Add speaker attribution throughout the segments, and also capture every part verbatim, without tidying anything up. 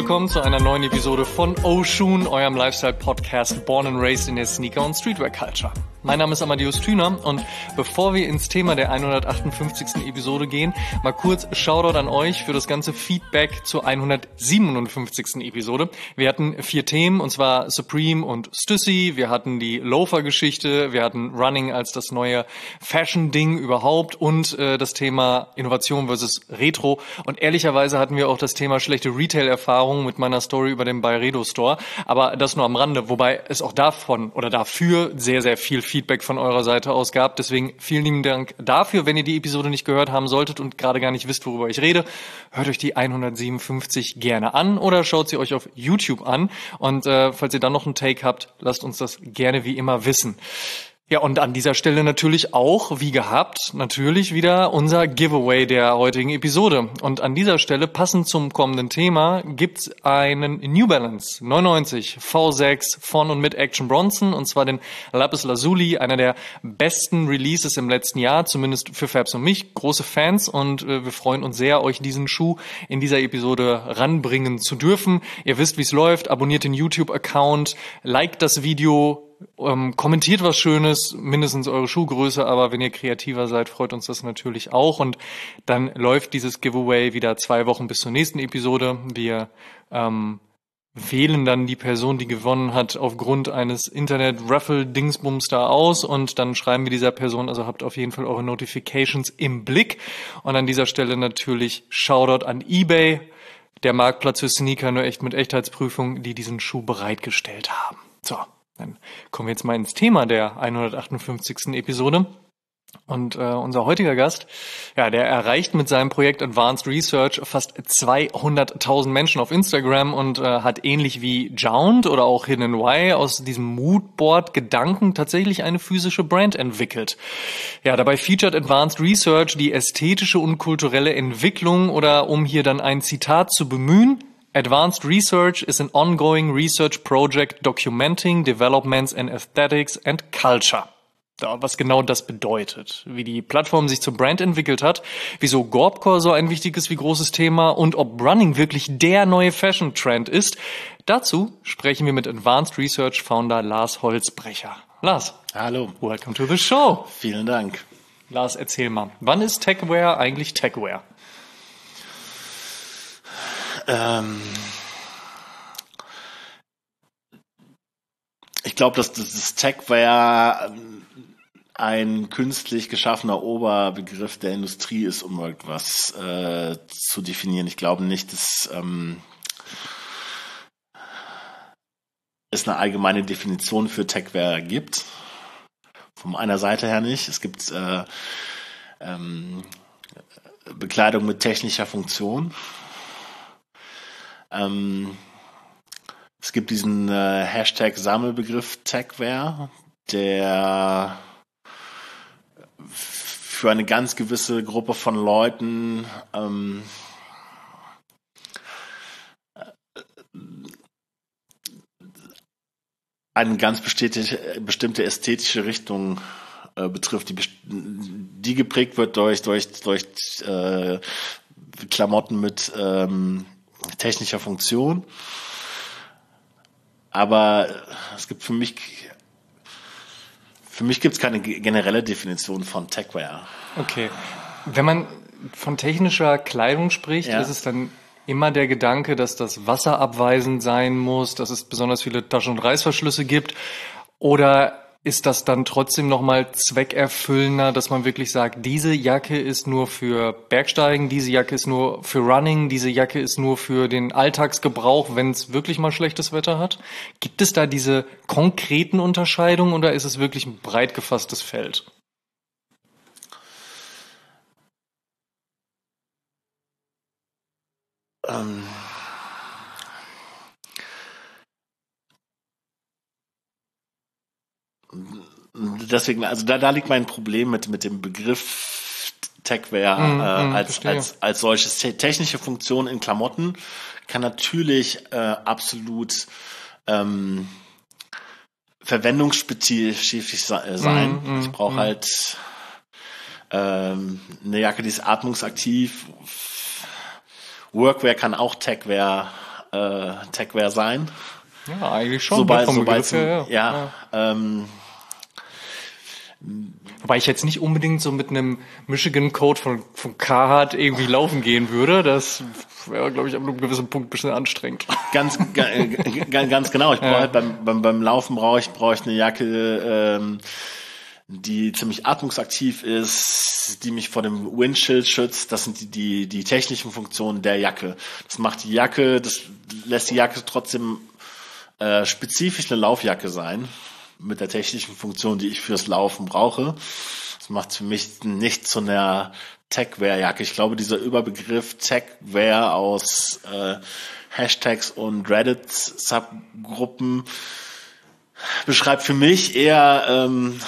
Speaker 1: willkommen zu einer neuen Episode von Oshun, eurem Lifestyle-Podcast Born and Raised in der Sneaker- und Streetwear-Culture. Mein Name ist Amadeus Thüner und bevor wir ins Thema der hundertachtundfünfzigsten Episode gehen, mal kurz Shoutout an euch für das ganze Feedback zur hundertsiebenundfünfzigsten Episode. Wir hatten vier Themen, und zwar Supreme und Stussy, wir hatten die Loafer-Geschichte, wir hatten Running als das neue Fashion-Ding überhaupt und äh, das Thema Innovation versus Retro. Und ehrlicherweise hatten wir auch das Thema schlechte Retail-Erfahrungen mit meiner Story über den Byredo Store. Aber das nur am Rande, wobei es auch davon oder dafür sehr, sehr viel Feedback von eurer Seite aus gab. Deswegen vielen lieben Dank dafür. Wenn ihr die Episode nicht gehört haben solltet und gerade gar nicht wisst, worüber ich rede, hört euch die hundertsiebenundfünfzig gerne an oder schaut sie euch auf YouTube an. Und äh, falls ihr dann noch einen Take habt, lasst uns das gerne wie immer wissen. Ja, und an dieser Stelle natürlich auch, wie gehabt, natürlich wieder unser Giveaway der heutigen Episode. Und an dieser Stelle, passend zum kommenden Thema, gibt's einen New Balance neunundneunzig V sechs von und mit Action Bronson, und zwar den Lapis Lazuli, einer der besten Releases im letzten Jahr, zumindest für Fabs und mich, große Fans, und äh, wir freuen uns sehr, euch diesen Schuh in dieser Episode ranbringen zu dürfen. Ihr wisst, wie es läuft, abonniert den YouTube-Account, liked das Video, Ähm, kommentiert was Schönes, mindestens eure Schuhgröße, aber wenn ihr kreativer seid, freut uns das natürlich auch. Und dann läuft dieses Giveaway wieder zwei Wochen bis zur nächsten Episode. Wir ähm, wählen dann die Person, die gewonnen hat, aufgrund eines Internet-Raffle-Dingsbums da aus, und dann schreiben wir dieser Person, also habt auf jeden Fall eure Notifications im Blick. Und an dieser Stelle natürlich Shoutout an eBay, der Marktplatz für Sneaker, nur echt mit Echtheitsprüfung, die diesen Schuh bereitgestellt haben. So. Dann kommen wir jetzt mal ins Thema der hundertachtundfünfzigsten Episode. Und äh, unser heutiger Gast, ja, der erreicht mit seinem Projekt Advanced Research fast zweihunderttausend Menschen auf Instagram und äh, hat ähnlich wie Jound oder auch Hidden Y aus diesem Moodboard-Gedanken tatsächlich eine physische Brand entwickelt. Ja, dabei featured Advanced Research die ästhetische und kulturelle Entwicklung, oder um hier dann ein Zitat zu bemühen: Advanced Research is an ongoing research project documenting developments in aesthetics and culture. Ja, was genau das bedeutet, wie die Plattform sich zur Brand entwickelt hat, wieso Gorbcore so ein wichtiges wie großes Thema und ob Running wirklich der neue Fashion-Trend ist. Dazu sprechen wir mit Advanced Research Founder Lars Holzbrecher. Lars.
Speaker 2: Hallo.
Speaker 1: Welcome to the show.
Speaker 2: Vielen Dank.
Speaker 1: Lars, erzähl mal, wann ist Techwear eigentlich Techwear?
Speaker 2: Ähm, ich glaube, dass das Techwear ein künstlich geschaffener Oberbegriff der Industrie ist, um irgendwas äh, zu definieren. Ich glaube nicht, dass ähm, es eine allgemeine Definition für Techwear gibt. Von einer Seite her nicht. Es gibt äh, ähm, Bekleidung mit technischer Funktion. Ähm, es gibt diesen äh, Hashtag-Sammelbegriff Techwear, der für eine ganz gewisse Gruppe von Leuten ähm, eine ganz bestimmte, bestimmte ästhetische Richtung äh, betrifft, die, die geprägt wird durch, durch, durch äh, Klamotten mit ähm, technischer Funktion, aber es gibt für mich für mich gibt es keine generelle Definition von Techwear.
Speaker 1: Okay, wenn man von technischer Kleidung spricht, ja, ist es dann immer der Gedanke, dass das wasserabweisend sein muss, dass es besonders viele Taschen- und Reißverschlüsse gibt, oder ist das dann trotzdem nochmal zweckerfüllender, dass man wirklich sagt, diese Jacke ist nur für Bergsteigen, diese Jacke ist nur für Running, diese Jacke ist nur für den Alltagsgebrauch, wenn es wirklich mal schlechtes Wetter hat? Gibt es da diese konkreten Unterscheidungen, oder ist es wirklich ein breit gefasstes Feld?
Speaker 2: Ähm Deswegen, also da, da liegt mein Problem mit, mit dem Begriff Techwear mm, äh, als, als, als solches. Technische Funktion in Klamotten kann natürlich äh, absolut ähm, verwendungsspezifisch sein. Mm, mm, ich brauche mm. halt ähm, eine Jacke, die ist atmungsaktiv. Workwear kann auch Techwear äh, Techwear sein.
Speaker 1: Ja, eigentlich schon.
Speaker 2: Sobald,
Speaker 1: vom
Speaker 2: sobald
Speaker 1: Begriff her, ja.
Speaker 2: ja, ja. Ähm,
Speaker 1: Wobei ich jetzt nicht unbedingt so mit einem Michigan-Code von, von Carhartt irgendwie laufen gehen würde. Das wäre, glaube ich, ab einem gewissen Punkt ein bisschen anstrengend.
Speaker 2: Ganz, ganz, ganz genau. Ich brauche ja. halt beim, beim, beim Laufen brauche ich, brauche ich eine Jacke, ähm, die ziemlich atmungsaktiv ist, die mich vor dem Windshield schützt. Das sind die, die, die technischen Funktionen der Jacke. Das macht die Jacke, das lässt die Jacke trotzdem äh, spezifisch eine Laufjacke sein, mit der technischen Funktion, die ich fürs Laufen brauche. Das macht für mich nicht zu einer Techwear-Jacke. Ich glaube, dieser Überbegriff Techwear aus äh, Hashtags und Reddit-Subgruppen beschreibt für mich eher ähm,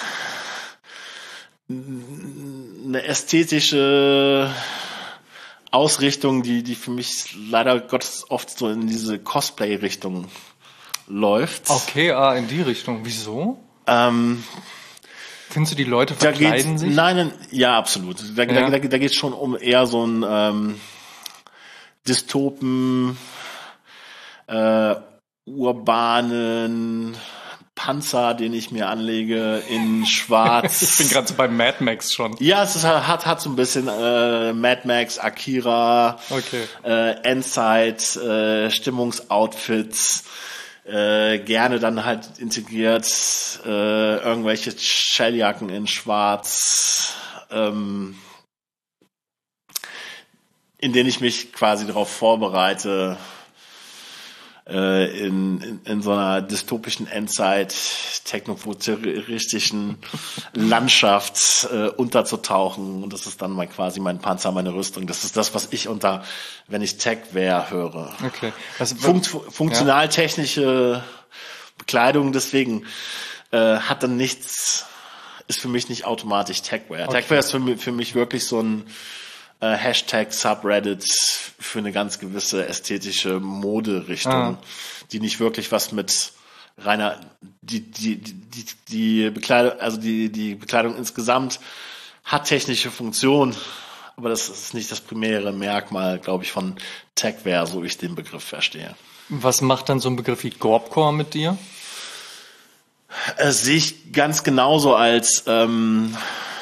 Speaker 2: eine ästhetische Ausrichtung, die die für mich leider Gottes oft so in diese Cosplay-Richtung läuft.
Speaker 1: Okay, ah, in die Richtung. Wieso?
Speaker 2: Ähm,
Speaker 1: Findest du, die Leute verkleiden sich?
Speaker 2: Nein, nein, ja, absolut. Da, ja. da, da, da geht es schon um eher so ein ähm, Dystopen, äh, urbanen Panzer, den ich mir anlege in Schwarz.
Speaker 1: Ich bin gerade so bei Mad Max schon.
Speaker 2: Ja, es ist, hat hat so ein bisschen äh, Mad Max, Akira,
Speaker 1: okay.
Speaker 2: äh, Endzeit, äh, Stimmungsoutfits. Äh, gerne dann halt integriert äh, irgendwelche Shelljacken in Schwarz, ähm, in denen ich mich quasi darauf vorbereite, äh, in, in, in so einer dystopischen Endzeit, technofuturistischen Landschaft äh, unterzutauchen. Und das ist dann mal quasi mein Panzer, meine Rüstung. Das ist das, was ich unter, wenn ich Techwear höre.
Speaker 1: Okay. Also,
Speaker 2: Funkt, funktionaltechnische Bekleidung, deswegen äh, hat dann nichts, ist für mich nicht automatisch Techwear. Okay. Techwear ist für mich, für mich wirklich so ein äh, Hashtag Subreddit für eine ganz gewisse ästhetische Moderichtung, ah. die nicht wirklich was mit reiner, die, die, die, die Bekleidung, also die, die Bekleidung insgesamt hat technische Funktion, aber das ist nicht das primäre Merkmal, glaube ich, von Techwear, so wie ich den Begriff verstehe.
Speaker 1: Was macht dann so ein Begriff wie Gorpcore mit dir?
Speaker 2: Äh, sehe ich ganz genauso als ähm,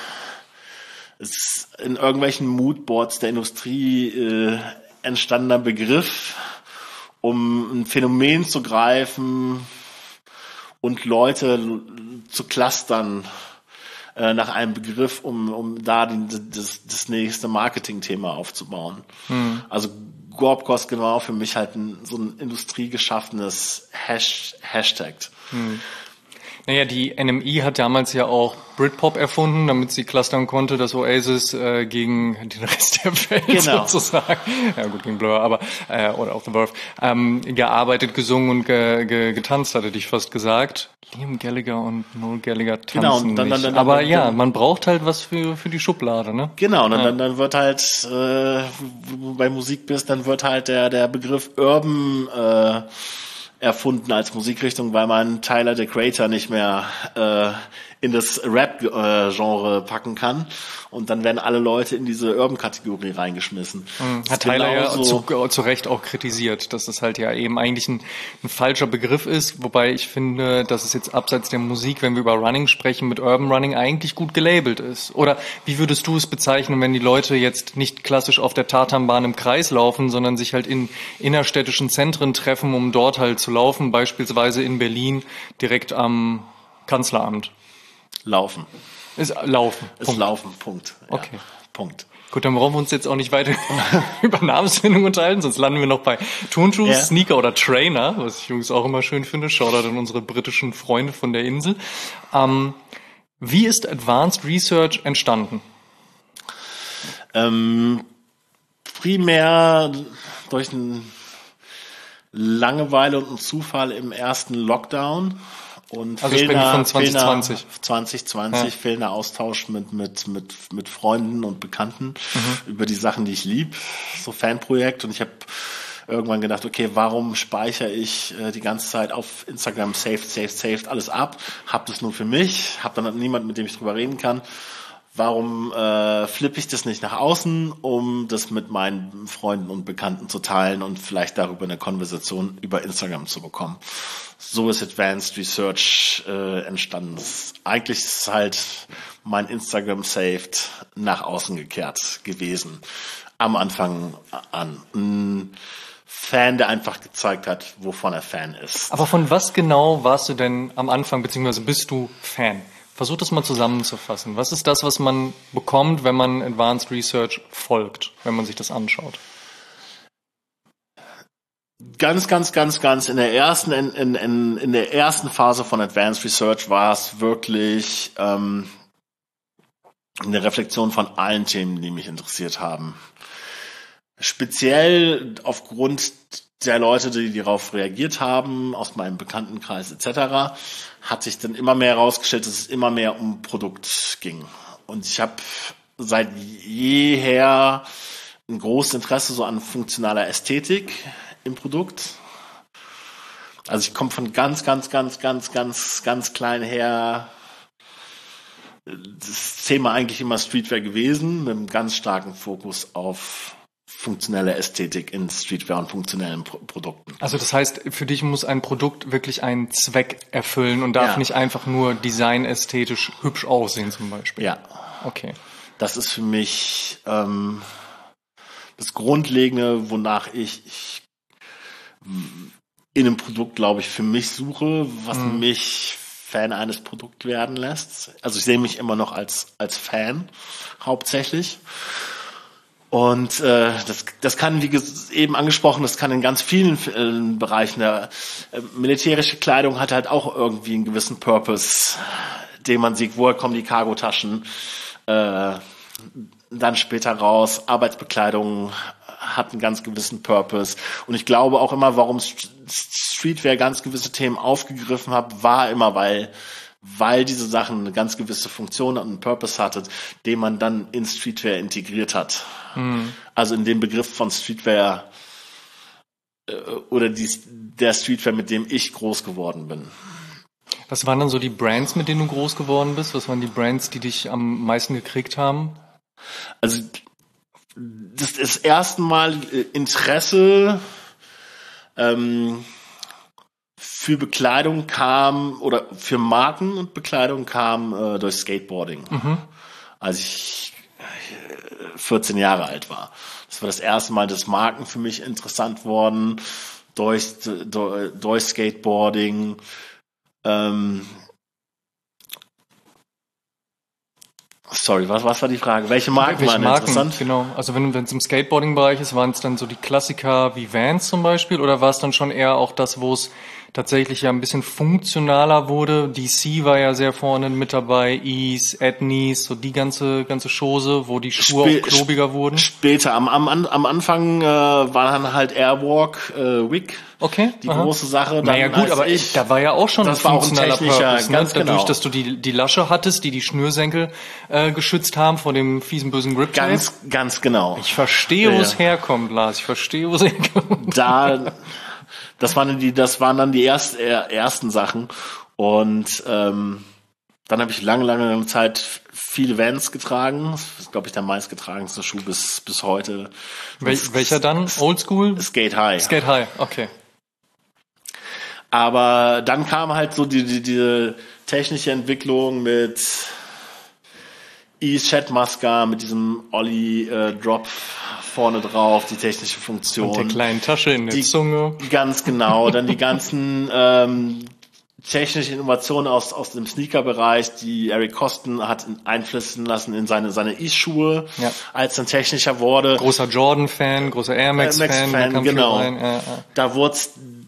Speaker 2: es in irgendwelchen Moodboards der Industrie äh, entstandener Begriff, um ein Phänomen zu greifen und Leute zu clustern äh, nach einem Begriff, um um da die, das, das nächste Marketingthema aufzubauen. Hm. Also Gorpcore ist genau für mich halt ein, so ein industriegeschaffenes Hash, Hashtag. Hm.
Speaker 1: Naja, die N M E hat damals ja auch Britpop erfunden, damit sie clustern konnte, dass Oasis äh, gegen den Rest der Welt genau. sozusagen, ja gut, gegen Blur, aber äh, oder auch The Verve, ähm, gearbeitet, gesungen und ge, ge, getanzt, hatte ich fast gesagt. Liam Gallagher und Noel Gallagher tanzen
Speaker 2: genau, und dann,
Speaker 1: nicht.
Speaker 2: Dann, dann,
Speaker 1: aber
Speaker 2: dann,
Speaker 1: ja,
Speaker 2: dann,
Speaker 1: man braucht halt was für für die Schublade, ne?
Speaker 2: Genau, und dann,
Speaker 1: ja.
Speaker 2: dann, dann wird halt, äh, wo du bei Musik bist, dann wird halt der der Begriff Urban äh, erfunden als Musikrichtung, weil man Tyler, the Creator, nicht mehr äh, in das Rap-Genre packen kann. Und dann werden alle Leute in diese Urban-Kategorie reingeschmissen.
Speaker 1: Mhm. Hat Tyler ja zu, zu Recht auch kritisiert, dass es halt ja eben eigentlich ein, ein falscher Begriff ist. Wobei ich finde, dass es jetzt abseits der Musik, wenn wir über Running sprechen, mit Urban Running eigentlich gut gelabelt ist. Oder wie würdest du es bezeichnen, wenn die Leute jetzt nicht klassisch auf der Tatanbahn im Kreis laufen, sondern sich halt in innerstädtischen Zentren treffen, um dort halt zu laufen, beispielsweise in Berlin direkt am Kanzleramt?
Speaker 2: Laufen.
Speaker 1: Ist Laufen.
Speaker 2: Ist Punkt. Laufen, Punkt. Ja,
Speaker 1: okay.
Speaker 2: Punkt.
Speaker 1: Gut, dann brauchen wir uns jetzt auch nicht weiter über Namensfindung unterhalten, sonst landen wir noch bei Turnschuh, ja. Sneaker oder Trainer, was ich übrigens auch immer schön finde. Shoutout an unsere britischen Freunde von der Insel. Ähm, wie ist Advanced Research entstanden?
Speaker 2: Ähm, primär durch eine Langeweile und einen Zufall im ersten Lockdown. Und
Speaker 1: also fehlender, von zwanzig zwanzig.
Speaker 2: Fehlender, zwanzig zwanzig, ja. fehlender Austausch mit, mit, mit, mit Freunden und Bekannten mhm. über die Sachen, die ich lieb. So Fanprojekt. Und ich habe irgendwann gedacht, okay, warum speichere ich äh, die ganze Zeit auf Instagram saved, saved, saved alles ab? Hab das nur für mich, hab dann niemanden, mit dem ich drüber reden kann. warum äh, flippe ich das nicht nach außen, um das mit meinen Freunden und Bekannten zu teilen und vielleicht darüber eine Konversation über Instagram zu bekommen. So ist Advanced Research äh, entstanden. Eigentlich ist es halt mein Instagram Saved nach außen gekehrt gewesen. Am Anfang an. Ein Fan, der einfach gezeigt hat, wovon er Fan ist.
Speaker 1: Aber von was genau warst du denn am Anfang, beziehungsweise bist du Fan? Versuch das mal zusammenzufassen. Was ist das, was man bekommt, wenn man Advanced Research folgt, wenn man sich das anschaut?
Speaker 2: Ganz, ganz, ganz, ganz in der ersten, in, in, in, in der ersten Phase von Advanced Research war es wirklich ähm, eine Reflexion von allen Themen, die mich interessiert haben. Speziell aufgrund der Leute, die darauf reagiert haben, aus meinem Bekanntenkreis et cetera, hat sich dann immer mehr herausgestellt, dass es immer mehr um Produkt ging. Und ich habe seit jeher ein großes Interesse so an funktionaler Ästhetik im Produkt. Also ich komme von ganz, ganz, ganz, ganz, ganz, ganz klein her. Das Thema eigentlich immer Streetwear gewesen, mit einem ganz starken Fokus auf funktionelle Ästhetik in Streetwear und funktionellen Pro- Produkten.
Speaker 1: Also das heißt, für dich muss ein Produkt wirklich einen Zweck erfüllen und darf
Speaker 2: ja. nicht
Speaker 1: einfach nur designästhetisch hübsch aussehen zum Beispiel.
Speaker 2: Ja.
Speaker 1: Okay.
Speaker 2: Das ist für mich ähm, das Grundlegende, wonach ich, ich in einem Produkt, glaube ich, für mich suche, was mhm. mich Fan eines Produkts werden lässt. Also ich sehe mich immer noch als als Fan hauptsächlich. Und äh, das, das kann, wie eben angesprochen, das kann in ganz vielen äh, Bereichen. Der äh, militärische Kleidung hat halt auch irgendwie einen gewissen Purpose, den man sieht, woher kommen die Cargotaschen, äh, dann später raus. Arbeitsbekleidung hat einen ganz gewissen Purpose. Und ich glaube auch immer, warum Streetwear ganz gewisse Themen aufgegriffen hat, war immer, weil weil diese Sachen eine ganz gewisse Funktion und einen Purpose hatte, den man dann in Streetwear integriert hat. Mhm. Also in den Begriff von Streetwear äh, oder die, der Streetwear, mit dem ich groß geworden bin.
Speaker 1: Was waren dann so die Brands, mit denen du groß geworden bist? Was waren die Brands, die dich am meisten gekriegt haben?
Speaker 2: Also das ist das erste Mal Interesse ähm, für Bekleidung kam, oder für Marken und Bekleidung kam äh, durch Skateboarding, mhm. als ich vierzehn Jahre alt war. Das war das erste Mal, dass Marken für mich interessant wurden, durch, durch, durch Skateboarding. Ähm, Sorry, was, was war die Frage? Welche Marken
Speaker 1: Welche
Speaker 2: waren
Speaker 1: Marken,
Speaker 2: interessant?
Speaker 1: Genau, also wenn es im Skateboarding-Bereich ist, waren es dann so die Klassiker wie Vans zum Beispiel, oder war es dann schon eher auch das, wo es tatsächlich ja ein bisschen funktionaler wurde? D C war ja sehr vorne mit dabei, Ease, Etnies, so die ganze ganze Chose, wo die Schuhe Spä- auch klobiger wurden.
Speaker 2: Später, am am, am Anfang äh, war dann halt Airwalk, äh, Wick.
Speaker 1: Okay.
Speaker 2: Die
Speaker 1: aha.
Speaker 2: große Sache. Dann
Speaker 1: naja gut, aber
Speaker 2: ich,
Speaker 1: da war ja auch schon
Speaker 2: das
Speaker 1: ein
Speaker 2: war
Speaker 1: funktionaler
Speaker 2: auch ein technischer,
Speaker 1: Purpose,
Speaker 2: ganz
Speaker 1: ne? Dadurch,
Speaker 2: genau.
Speaker 1: dass du die die Lasche hattest, die die Schnürsenkel äh, geschützt haben vor dem fiesen bösen Grip.
Speaker 2: Ganz, ganz genau.
Speaker 1: Ich verstehe, wo es
Speaker 2: ja.
Speaker 1: herkommt, Lars. Ich verstehe, wo es herkommt.
Speaker 2: Da, das waren die, das waren dann die erst, äh, ersten Sachen. Und ähm, dann habe ich lange, lange, lange Zeit viele Vans getragen. Das ist, glaube ich, der meistgetragenste Schuh bis bis heute.
Speaker 1: Wel- welcher dann? Oldschool?
Speaker 2: Skate High.
Speaker 1: Skate High, okay.
Speaker 2: Aber dann kam halt so die, die, die technische Entwicklung mit Ease Shed-Masker, mit diesem Ollie äh, Drop vorne drauf, die technische Funktion.
Speaker 1: Und der kleinen Tasche in der
Speaker 2: die,
Speaker 1: Zunge.
Speaker 2: Ganz genau. Dann die ganzen ähm, technischen Innovationen aus aus dem Sneaker-Bereich, die Eric Coston hat einfließen lassen in seine seine Ease-Schuhe, ja. als dann technischer wurde.
Speaker 1: Großer Jordan-Fan, großer Air Max-Fan.
Speaker 2: Max Fan, genau.
Speaker 1: Ja, ja.
Speaker 2: Da wurde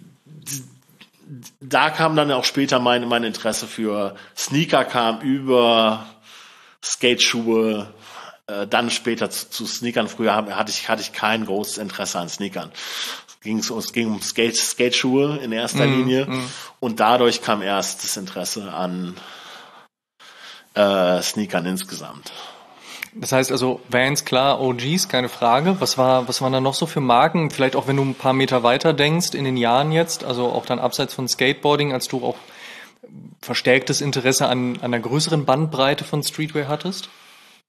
Speaker 2: Da kam dann auch später mein, mein Interesse für Sneaker, kam über Skateschuhe, äh, dann später zu, zu Sneakern. Früher hatte ich, hatte ich kein großes Interesse an Sneakern. Es ging, es ging um Skate, Skateschuhe in erster mm, Linie mm. und dadurch kam erst das Interesse an äh, Sneakern insgesamt.
Speaker 1: Das heißt also Vans, klar, O Gs, keine Frage. Was war, was waren da noch so für Marken? Vielleicht auch, wenn du ein paar Meter weiter denkst, in den Jahren jetzt, also auch dann abseits von Skateboarding, als du auch verstärktes Interesse an, an einer größeren Bandbreite von Streetwear hattest?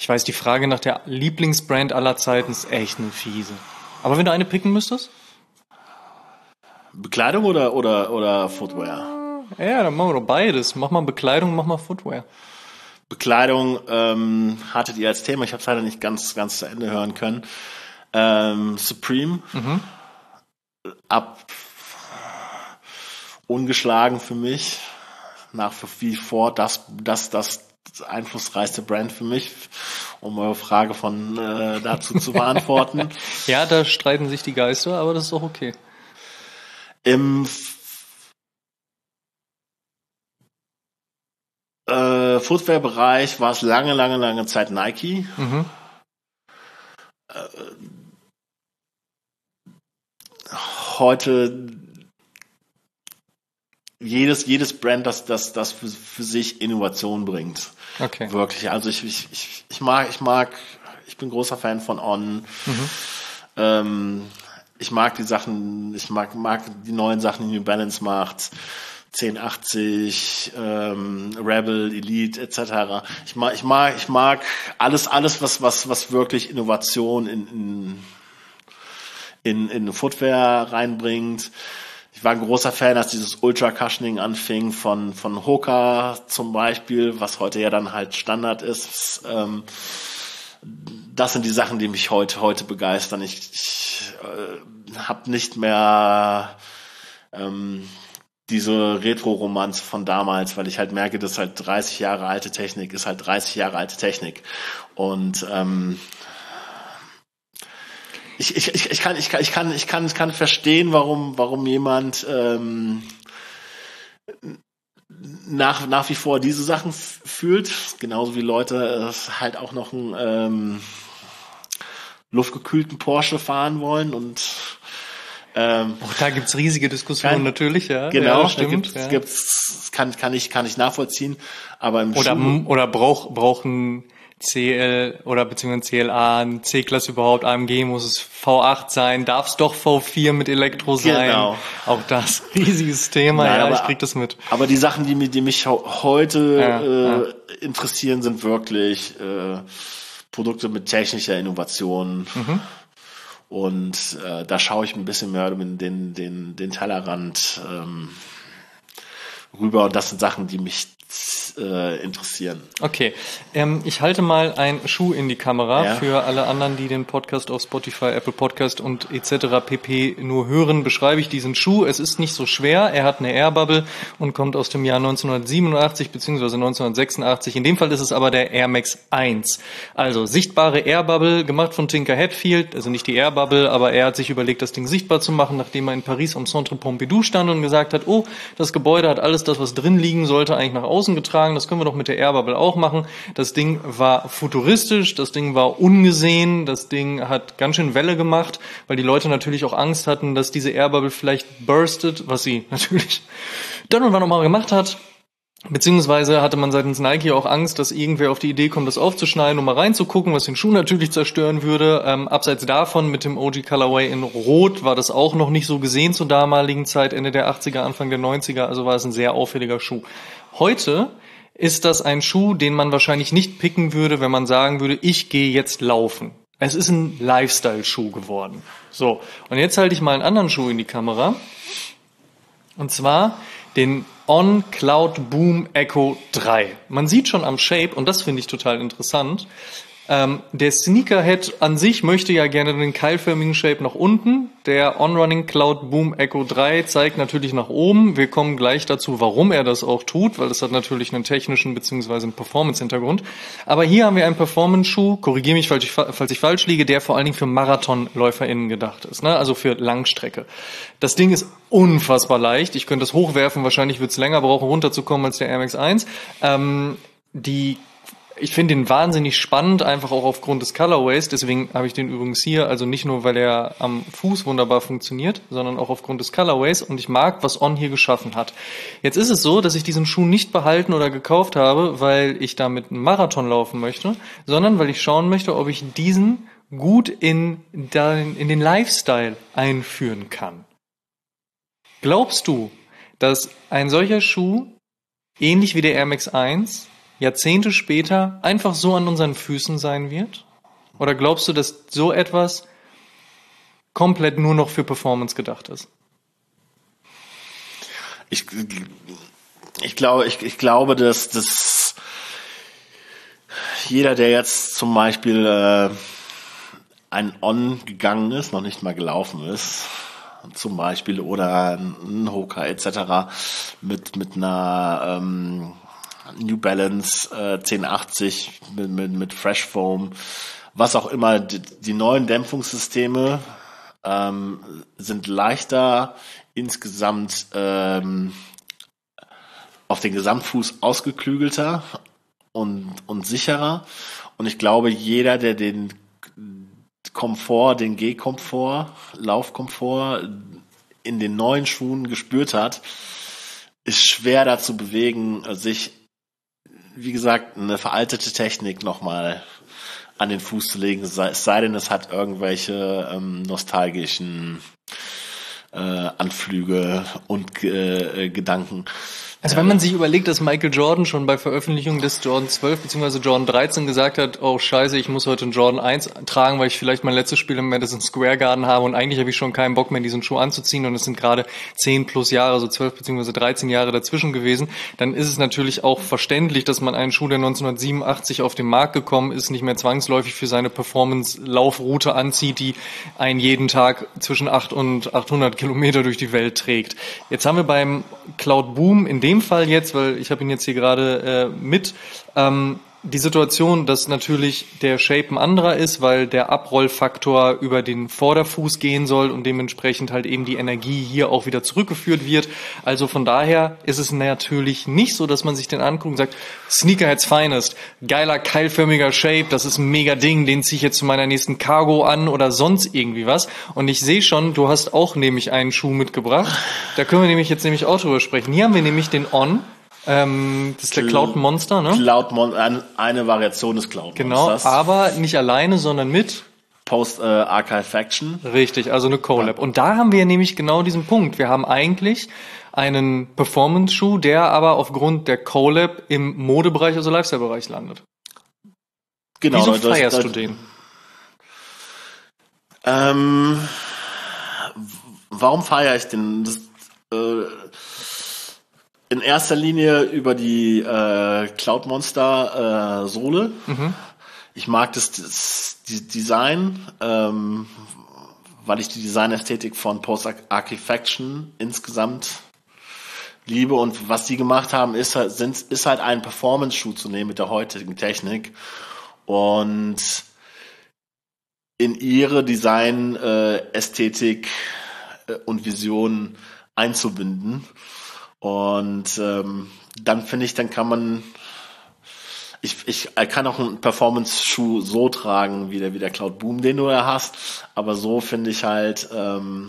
Speaker 1: Ich weiß, die Frage nach der Lieblingsbrand aller Zeiten ist echt eine fiese. Aber wenn du eine picken müsstest?
Speaker 2: Bekleidung oder, oder, oder Footwear?
Speaker 1: Ja, dann machen wir doch beides. Mach mal Bekleidung, mach mal Footwear.
Speaker 2: Bekleidung ähm, hattet ihr als Thema. Ich habe es leider nicht ganz, ganz zu Ende hören können. Ähm, Supreme. Mhm. Ab ungeschlagen für mich. Nach wie vor das, das, das einflussreichste Brand für mich, um eure Frage von äh, dazu zu beantworten.
Speaker 1: Ja, da streiten sich die Geister, aber das ist auch okay.
Speaker 2: Im äh, Footwear-Bereich war es lange, lange, lange Zeit Nike. Mhm. Äh, heute jedes jedes Brand, das das das für, für sich Innovation bringt.
Speaker 1: Okay.
Speaker 2: Wirklich. Also ich ich ich, ich mag ich mag ich bin großer Fan von On. Mhm. Ähm, ich mag die Sachen, ich mag mag die neuen Sachen, die New Balance macht. zehn achtzig, ähm, Rebel, Elite et cetera. Ich mag ich mag ich mag alles alles was was was wirklich Innovation in in in, in Footwear reinbringt. Ich war ein großer Fan, als dieses Ultra-Cushioning anfing von, von Hoka zum Beispiel, was heute ja dann halt Standard ist. Ähm, das sind die Sachen, die mich heute, heute begeistern. Ich, ich äh, habe nicht mehr ähm, diese Retro-Romanze von damals, weil ich halt merke, dass halt dreißig Jahre alte Technik ist halt dreißig Jahre alte Technik. Und ähm, Ich, ich, ich, ich kann, ich kann, ich kann, ich kann, ich kann verstehen, warum, warum jemand ähm, nach nach wie vor diese Sachen f- fühlt, genauso wie Leute äh, halt auch noch einen ähm, luftgekühlten Porsche fahren wollen und ähm,
Speaker 1: auch da gibt's riesige Diskussionen kann, natürlich, ja.
Speaker 2: Genau,
Speaker 1: ja, stimmt,
Speaker 2: gibt's,
Speaker 1: ja.
Speaker 2: gibt's, kann kann ich kann ich nachvollziehen, aber im
Speaker 1: oder
Speaker 2: Schuh-
Speaker 1: oder brauch brauchen C L oder beziehungsweise C L A, ein C-Klasse überhaupt, A M G muss es V acht sein, darf es doch V vier mit Elektro sein.
Speaker 2: Genau.
Speaker 1: Auch das, riesiges Thema,
Speaker 2: Nein,
Speaker 1: ja,
Speaker 2: aber,
Speaker 1: ich krieg das mit.
Speaker 2: Aber die Sachen, die mich, die mich heute
Speaker 1: ja,
Speaker 2: äh,
Speaker 1: ja.
Speaker 2: interessieren, sind wirklich äh, Produkte mit technischer Innovation. Mhm. Und äh, da schaue ich ein bisschen mehr den, den, den, den Tellerrand ähm, rüber. Und das sind Sachen, die mich äh, interessieren.
Speaker 1: Okay, ähm, ich halte mal einen Schuh in die Kamera
Speaker 2: ja.
Speaker 1: für alle anderen, die den Podcast auf Spotify, Apple Podcast und et cetera pp. Nur hören, beschreibe ich diesen Schuh. Es ist nicht so schwer, er hat eine Airbubble und kommt aus dem Jahr neunzehnhundertsiebenundachtzig bzw. neunzehnhundertsechsundachtzig. In dem Fall ist es aber der Air Max eins. Also sichtbare Airbubble, gemacht von Tinker Hatfield, also nicht die Airbubble, aber er hat sich überlegt, das Ding sichtbar zu machen, nachdem er in Paris am Centre Pompidou stand und gesagt hat, oh, das Gebäude hat alles das, was drin liegen sollte, eigentlich nach außen getragen. Das können wir doch mit der Airbubble auch machen. Das Ding war futuristisch, das Ding war ungesehen, das Ding hat ganz schön Welle gemacht, weil die Leute natürlich auch Angst hatten, dass diese Airbubble vielleicht burstet, was sie natürlich dann und wann nochmal gemacht hat. Beziehungsweise hatte man seitens Nike auch Angst, dass irgendwer auf die Idee kommt, das aufzuschneiden, um mal reinzugucken, was den Schuh natürlich zerstören würde. Ähm, abseits davon, mit dem O G Colorway in Rot war das auch noch nicht so gesehen zur damaligen Zeit, Ende der achtziger, Anfang der neunziger, also war es ein sehr auffälliger Schuh. Heute ist das ein Schuh, den man wahrscheinlich nicht picken würde, wenn man sagen würde, ich gehe jetzt laufen. Es ist ein Lifestyle-Schuh geworden. So, und jetzt halte ich mal einen anderen Schuh in die Kamera. Und zwar den On Cloud Boom Echo drei. Man sieht schon am Shape, und das finde ich total interessant, ähm, der Sneakerhead an sich möchte ja gerne den keilförmigen Shape nach unten. Der On-Running Cloud Boom Echo drei zeigt natürlich nach oben. Wir kommen gleich dazu, warum er das auch tut, weil das hat natürlich einen technischen bzw. einen Performance-Hintergrund. Aber hier haben wir einen Performance-Schuh, korrigiere mich, falls ich, falls ich falsch liege, der vor allen Dingen für MarathonläuferInnen gedacht ist, ne? Also für Langstrecke. Das Ding ist unfassbar leicht. Ich könnte es hochwerfen, wahrscheinlich wird es länger brauchen, runterzukommen als der Air Max eins. Ähm, die Ich finde den wahnsinnig spannend, einfach auch aufgrund des Colorways. Deswegen habe ich den übrigens hier, also nicht nur, weil er am Fuß wunderbar funktioniert, sondern auch aufgrund des Colorways. Und ich mag, was On hier geschaffen hat. Jetzt ist es so, dass ich diesen Schuh nicht behalten oder gekauft habe, weil ich damit einen Marathon laufen möchte, sondern weil ich schauen möchte, ob ich diesen gut in, in den Lifestyle einführen kann. Glaubst du, dass ein solcher Schuh, ähnlich wie der Air Max eins, Jahrzehnte später einfach so an unseren Füßen sein wird? Oder glaubst du, dass so etwas komplett nur noch für Performance gedacht ist?
Speaker 2: Ich, ich glaube, ich, ich glaube, dass, dass jeder, der jetzt zum Beispiel äh, ein On gegangen ist, noch nicht mal gelaufen ist, zum Beispiel, oder ein Hoka et cetera mit mit einer ähm, New Balance äh, zehn achtzig mit, mit mit Fresh Foam, was auch immer, die, die neuen Dämpfungssysteme ähm, sind leichter insgesamt ähm, auf den Gesamtfuß ausgeklügelter und und sicherer, und ich glaube, jeder, der den Komfort, den Gehkomfort, Laufkomfort in den neuen Schuhen gespürt hat, ist schwer dazu bewegen, sich, wie gesagt, eine veraltete Technik nochmal an den Fuß zu legen, es sei denn, es hat irgendwelche ähm, nostalgischen äh, Anflüge und äh, Gedanken.
Speaker 1: Also wenn man sich überlegt, dass Michael Jordan schon bei Veröffentlichung des Jordan zwölf bzw. Jordan dreizehn gesagt hat, oh scheiße, ich muss heute einen Jordan eins tragen, weil ich vielleicht mein letztes Spiel im Madison Square Garden habe und eigentlich habe ich schon keinen Bock mehr, diesen Schuh anzuziehen, und es sind gerade zehn plus Jahre, so zwölf bzw. dreizehn Jahre dazwischen gewesen, dann ist es natürlich auch verständlich, dass man einen Schuh, der neunzehnhundertsiebenundachtzig auf den Markt gekommen ist, nicht mehr zwangsläufig für seine Performance-Laufroute anzieht, die einen jeden Tag zwischen acht und achthundert Kilometer durch die Welt trägt. Jetzt haben wir beim Cloud Boom in dem Fall jetzt, weil ich habe ihn jetzt hier gerade äh, mit, ähm, die Situation, dass natürlich der Shape ein anderer ist, weil der Abrollfaktor über den Vorderfuß gehen soll und dementsprechend halt eben die Energie hier auch wieder zurückgeführt wird. Also von daher ist es natürlich nicht so, dass man sich den anguckt und sagt, Sneakerheads Finest, geiler keilförmiger Shape, das ist ein mega Ding, den ziehe ich jetzt zu meiner nächsten Cargo an oder sonst irgendwie was. Und ich sehe schon, du hast auch nämlich einen Schuh mitgebracht. Da können wir nämlich jetzt nämlich auch drüber sprechen. Hier haben wir nämlich den On. Ähm, das ist der Cloud Monster, ne?
Speaker 2: Cloud Monster, eine Variation des Cloud
Speaker 1: genau,
Speaker 2: Monsters.
Speaker 1: Genau, aber nicht alleine, sondern mit
Speaker 2: Post äh, Archive Action.
Speaker 1: Richtig, also eine Collab. Und da haben wir nämlich genau diesen Punkt. Wir haben eigentlich einen Performance-Schuh, der aber aufgrund der Collab im Modebereich, also Lifestyle-Bereich landet.
Speaker 2: Genau.
Speaker 1: Wieso
Speaker 2: das,
Speaker 1: feierst
Speaker 2: das,
Speaker 1: du den?
Speaker 2: Ähm, warum feiere ich den? Das, äh, in erster Linie über die äh, Cloud Monster äh, Sohle. Mhm. Ich mag das, das die Design, ähm, weil ich die Designästhetik von Post Archive Action insgesamt liebe, und was die gemacht haben, ist halt, sind, ist halt einen Performance-Schuh zu nehmen mit der heutigen Technik und in ihre Design-Ästhetik äh, und Vision einzubinden. Und ähm, dann finde ich, dann kann man, ich, ich kann auch einen Performance-Schuh so tragen, wie der, wie der Cloud Boom, den du ja hast, aber so finde ich halt, ähm,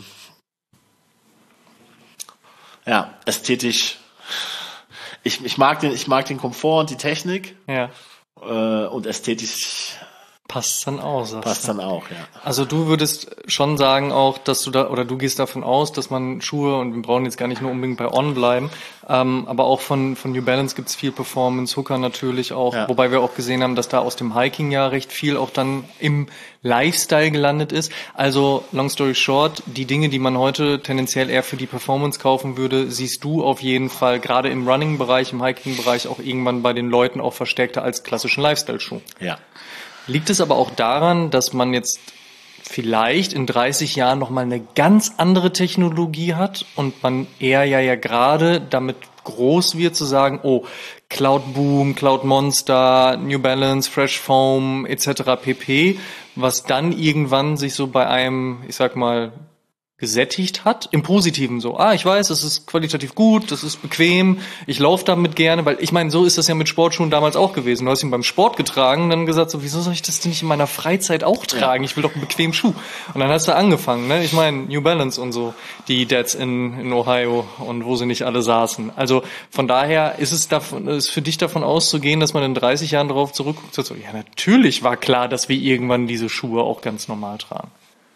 Speaker 2: ja, ästhetisch, ich, ich mag den, ich mag den Komfort und die Technik,
Speaker 1: ja,
Speaker 2: äh, und ästhetisch
Speaker 1: passt dann auch, sagst
Speaker 2: Passt
Speaker 1: du.
Speaker 2: dann auch, ja.
Speaker 1: Also du würdest schon sagen auch, dass du da, oder du gehst davon aus, dass man Schuhe, und wir brauchen jetzt gar nicht nur unbedingt bei On bleiben, ähm, aber auch von von New Balance gibt's viel Performance, Hooker natürlich auch, ja. Wobei wir auch gesehen haben, dass da aus dem Hiking ja recht viel auch dann im Lifestyle gelandet ist. Also long story short, die Dinge, die man heute tendenziell eher für die Performance kaufen würde, siehst du auf jeden Fall gerade im Running-Bereich, im Hiking-Bereich auch irgendwann bei den Leuten auch verstärkter als klassischen Lifestyle-Schuh.
Speaker 2: Ja.
Speaker 1: Liegt es aber auch daran, dass man jetzt vielleicht in dreißig Jahren nochmal eine ganz andere Technologie hat und man eher ja ja gerade damit groß wird zu sagen, oh, Cloud Boom, Cloud Monster, New Balance, Fresh Foam et cetera pp., was dann irgendwann sich so bei einem, ich sag mal, gesättigt hat, im Positiven so, ah, ich weiß, das ist qualitativ gut, das ist bequem, ich laufe damit gerne, weil ich meine, so ist das ja mit Sportschuhen damals auch gewesen. Du hast ihn beim Sport getragen, dann gesagt, so, wieso soll ich das denn nicht in meiner Freizeit auch tragen? Ich will doch einen bequemen Schuh. Und dann hast du angefangen, ne? Ich meine, New Balance und so, die Dads in, in Ohio und wo sie nicht alle saßen. Also von daher ist es davon, ist für dich davon auszugehen, dass man in dreißig Jahren darauf zurückguckt, so, ja, natürlich war klar, dass wir irgendwann diese Schuhe auch ganz normal tragen.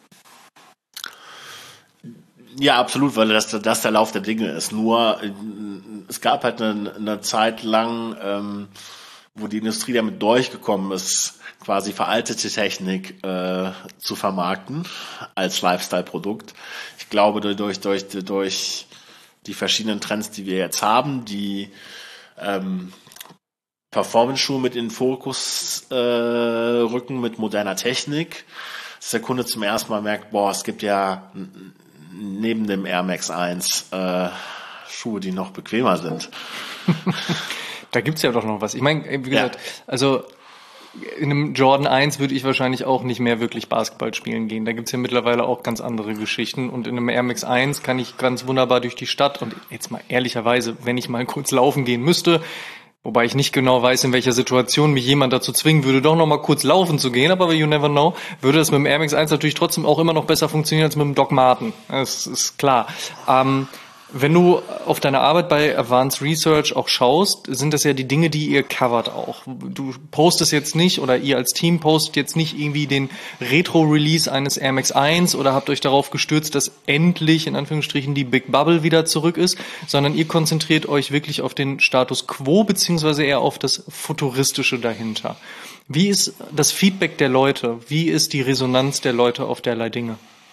Speaker 2: Ja, absolut, weil das, das der Lauf der Dinge ist. Nur, es gab halt eine, eine Zeit lang, ähm, wo die Industrie damit durchgekommen ist, quasi veraltete Technik äh, zu vermarkten als Lifestyle-Produkt. Ich glaube, durch, durch, durch die verschiedenen Trends, die wir jetzt haben, die ähm, Performance-Schuhe mit in den Fokus äh, rücken mit moderner Technik, dass der Kunde zum ersten Mal merkt, boah, es gibt ja neben dem Air Max eins äh, Schuhe, die noch bequemer sind.
Speaker 1: Da gibt's ja doch noch was. Ich meine, wie gesagt, ja. also in einem Jordan eins würde ich wahrscheinlich auch nicht mehr wirklich Basketball spielen gehen. Da gibt's ja mittlerweile auch ganz andere Geschichten. Und in einem Air Max eins kann ich ganz wunderbar durch die Stadt. Und jetzt mal ehrlicherweise, wenn ich mal kurz laufen gehen müsste, wobei ich nicht genau weiß, in welcher Situation mich jemand dazu zwingen würde, doch noch mal kurz laufen zu gehen, aber you never know, würde das mit dem Air Max eins natürlich trotzdem auch immer noch besser funktionieren als mit dem Doc Marten. Das ist klar. Ähm, Wenn du auf deine Arbeit bei Advanced Research auch schaust, sind das ja die Dinge, die ihr covert auch. Du postest jetzt nicht oder ihr als Team postet jetzt nicht irgendwie den Retro-Release eines Air Max eins oder habt euch darauf gestürzt, dass endlich in Anführungsstrichen die Big Bubble wieder zurück ist, sondern ihr konzentriert euch wirklich auf den Status Quo beziehungsweise eher auf das Futuristische dahinter. Wie ist das Feedback der Leute? Wie ist die Resonanz der Leute auf derlei Dinge?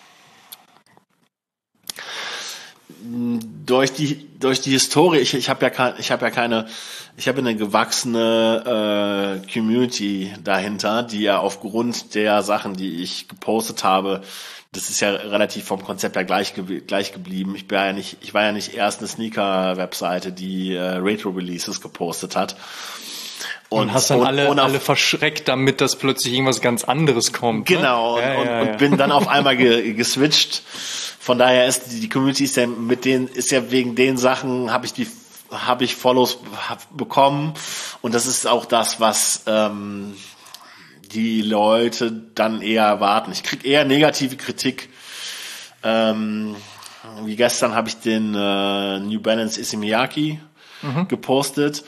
Speaker 2: Durch die durch die Historie, ich ich habe ja kein, ich habe ja keine, ich habe eine gewachsene äh, Community dahinter, die ja aufgrund der Sachen, die ich gepostet habe, das ist ja relativ vom Konzept her gleich gleich geblieben. Ich war ja nicht, ich war ja nicht erst eine Sneaker-Webseite, die äh, Retro-Releases gepostet hat.
Speaker 1: Und, und hast dann und, alle, und auf, alle verschreckt damit, dass plötzlich irgendwas ganz anderes kommt.
Speaker 2: Genau,
Speaker 1: ne? ja,
Speaker 2: und,
Speaker 1: ja,
Speaker 2: und,
Speaker 1: ja.
Speaker 2: und bin dann auf einmal ge, geswitcht. Von daher ist die, die Community ist ja mit denen, ist ja wegen den Sachen, habe ich die, habe ich Follows bekommen. Und das ist auch das, was ähm, die Leute dann eher erwarten. Ich krieg eher negative Kritik. Ähm, wie gestern habe ich den äh, New Balance Issey Miyake mhm. gepostet,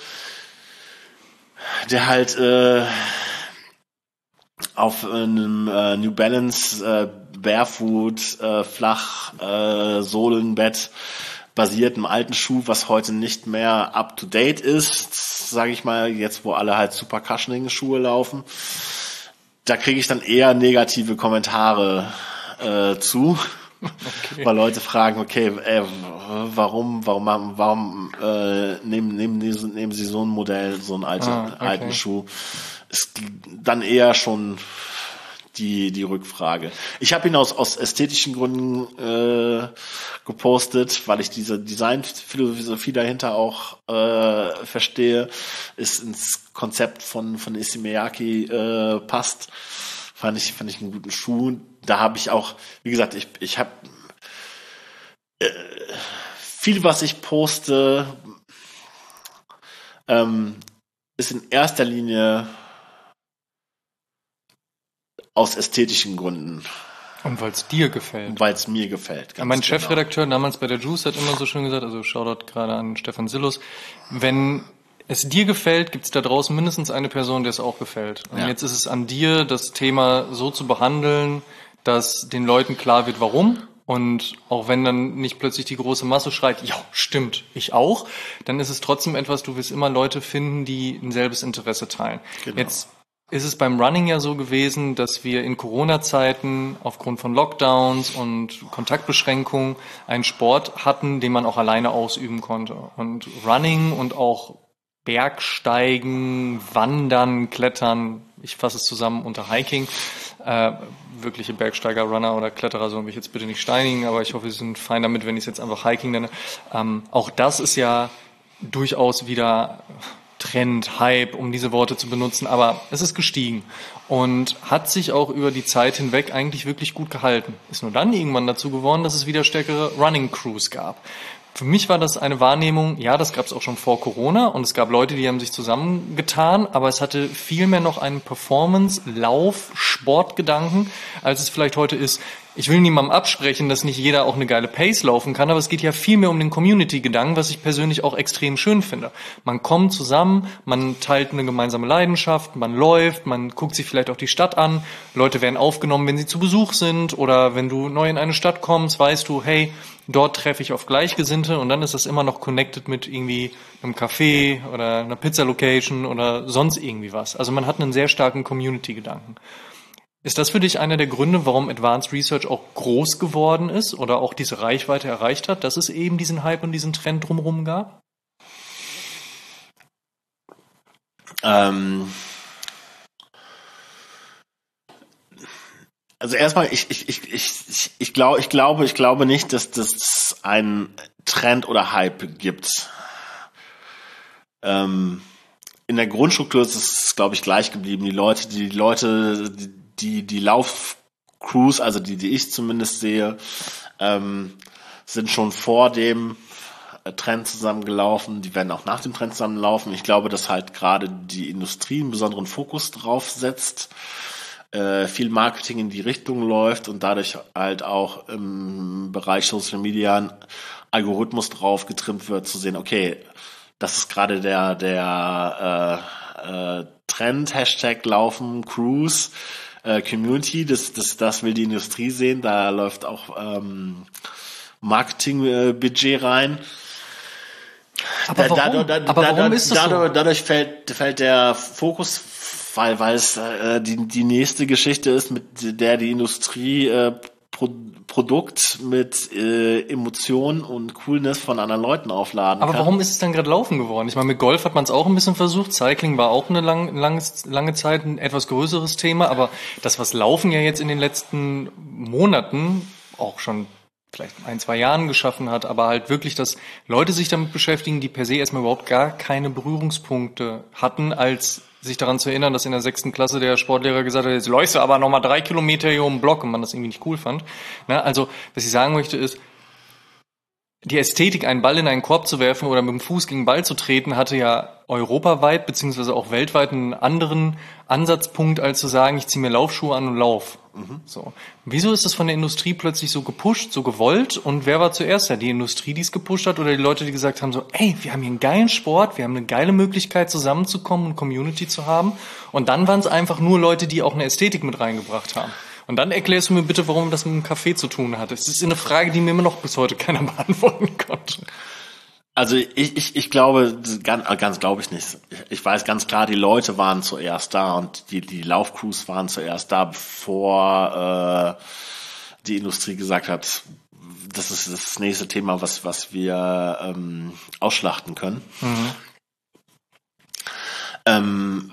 Speaker 2: der halt äh, auf einem äh, New Balance äh, Barefoot, äh, flach, äh, Sohlenbett basiertem alten Schuh, was heute nicht mehr up to date ist, sage ich mal, jetzt wo alle halt super Cushioning Schuhe laufen. Da kriege ich dann eher negative Kommentare äh, zu. Okay. Weil Leute fragen, okay, ey, warum, warum, warum äh, nehmen, nehmen, die, nehmen sie so ein Modell, so einen alten, ah, okay. alten Schuh? Ist dann eher schon die die Rückfrage. Ich habe ihn aus aus ästhetischen Gründen äh, gepostet, weil ich diese Designphilosophie dahinter auch äh, verstehe, ist ins Konzept von von Issey Miyake äh, passt. Fand ich fand ich einen guten Schuh. Da habe ich auch, wie gesagt, ich ich habe äh, viel, was ich poste, ähm, ist in erster Linie aus ästhetischen Gründen.
Speaker 1: Und weil es dir gefällt.
Speaker 2: Weil es mir gefällt.
Speaker 1: Ganz mein genau. Chefredakteur damals bei der Juice hat immer so schön gesagt, also Shoutout gerade an Stefan Sillus, wenn es dir gefällt, gibt es da draußen mindestens eine Person, der es auch gefällt. Und ja. jetzt ist es an dir, das Thema so zu behandeln, dass den Leuten klar wird, warum. Und auch wenn dann nicht plötzlich die große Masse schreit, ja, stimmt, ich auch, dann ist es trotzdem etwas, du wirst immer Leute finden, die ein selbes Interesse teilen. Genau. Jetzt ist es beim Running ja so gewesen, dass wir in Corona-Zeiten aufgrund von Lockdowns und Kontaktbeschränkungen einen Sport hatten, den man auch alleine ausüben konnte. Und Running und auch Bergsteigen, Wandern, Klettern, ich fasse es zusammen unter Hiking, äh, wirkliche Bergsteiger, Runner oder Kletterer sollen mich jetzt bitte nicht steinigen, aber ich hoffe, Sie sind fein damit, wenn ich es jetzt einfach Hiking nenne. Ähm, auch das ist ja durchaus wieder Trend, Hype, um diese Worte zu benutzen, aber es ist gestiegen und hat sich auch über die Zeit hinweg eigentlich wirklich gut gehalten. Ist nur dann irgendwann dazu geworden, dass es wieder stärkere Running Crews gab. Für mich war das eine Wahrnehmung, ja, das gab es auch schon vor Corona und es gab Leute, die haben sich zusammengetan, aber es hatte viel mehr noch einen Performance-, Lauf-, Sportgedanken, als es vielleicht heute ist. Ich will niemandem absprechen, dass nicht jeder auch eine geile Pace laufen kann, aber es geht ja viel mehr um den Community-Gedanken, was ich persönlich auch extrem schön finde. Man kommt zusammen, man teilt eine gemeinsame Leidenschaft, man läuft, man guckt sich vielleicht auch die Stadt an, Leute werden aufgenommen, wenn sie zu Besuch sind oder wenn du neu in eine Stadt kommst, weißt du, hey, dort treffe ich auf Gleichgesinnte und dann ist das immer noch connected mit irgendwie einem Café oder einer Pizza-Location oder sonst irgendwie was. Also man hat einen sehr starken Community-Gedanken. Ist das für dich einer der Gründe, warum Advanced Research auch groß geworden ist oder auch diese Reichweite erreicht hat, dass es eben diesen Hype und diesen Trend drumherum gab?
Speaker 2: Ähm also erstmal, ich ich ich ich ich glaube ich glaube ich glaube nicht, dass das einen Trend oder Hype gibt. Ähm, in der Grundstruktur ist es, glaube ich, gleich geblieben. Die Leute, die Leute, die Die, die Laufcrews, also die, die ich zumindest sehe, ähm, sind schon vor dem Trend zusammengelaufen. Die werden auch nach dem Trend zusammenlaufen. Ich glaube, dass halt gerade die Industrie einen besonderen Fokus drauf setzt, äh, viel Marketing in die Richtung läuft und dadurch halt auch im Bereich Social Media ein Algorithmus drauf getrimmt wird, zu sehen, okay, das ist gerade der, der äh, äh, Trend, Hashtag Laufen, Cruise, Community, das, das, das will die Industrie sehen, da läuft auch ähm, Marketingbudget rein.
Speaker 1: Aber warum,
Speaker 2: da, da, da,
Speaker 1: Aber warum
Speaker 2: da,
Speaker 1: ist das
Speaker 2: dadurch,
Speaker 1: so?
Speaker 2: Dadurch fällt, fällt der Fokus, weil, weil es äh, die, die nächste Geschichte ist, mit der die Industrie äh, Pro, Produkt mit äh, Emotionen und Coolness von anderen Leuten aufladen
Speaker 1: Aber
Speaker 2: kann.
Speaker 1: warum ist es dann gerade Laufen geworden? Ich meine, mit Golf hat man es auch ein bisschen versucht. Cycling war auch eine lang, lange, lange Zeit ein etwas größeres Thema. Aber das, was Laufen ja jetzt in den letzten Monaten auch schon vielleicht ein, zwei Jahren geschaffen hat, aber halt wirklich, dass Leute sich damit beschäftigen, die per se erstmal überhaupt gar keine Berührungspunkte hatten, als sich daran zu erinnern, dass in der sechsten Klasse der Sportlehrer gesagt hat, jetzt läufst du aber nochmal drei Kilometer hier um den Block und man das irgendwie nicht cool fand. Na, also, was ich sagen möchte ist, die Ästhetik, einen Ball in einen Korb zu werfen oder mit dem Fuß gegen den Ball zu treten, hatte ja europaweit beziehungsweise auch weltweit einen anderen Ansatzpunkt, als zu sagen, ich ziehe mir Laufschuhe an und lauf. Mhm. So. Wieso ist das von der Industrie plötzlich so gepusht, so gewollt? Und wer war zuerst da? Die Industrie, die es gepusht hat, oder die Leute, die gesagt haben so, ey, wir haben hier einen geilen Sport, wir haben eine geile Möglichkeit zusammenzukommen und Community zu haben. Und dann waren es einfach nur Leute, die auch eine Ästhetik mit reingebracht haben. Und dann erklärst du mir bitte, warum das mit dem Kaffee zu tun hat. Es ist eine Frage, die mir immer noch bis heute keiner beantworten konnte.
Speaker 2: Also ich, ich, ich glaube, ganz, ganz glaube ich nicht. Ich weiß ganz klar, die Leute waren zuerst da und die, die Laufcrews waren zuerst da, bevor äh, die Industrie gesagt hat, das ist das nächste Thema, was, was wir ähm, ausschlachten können. Mhm. Ähm,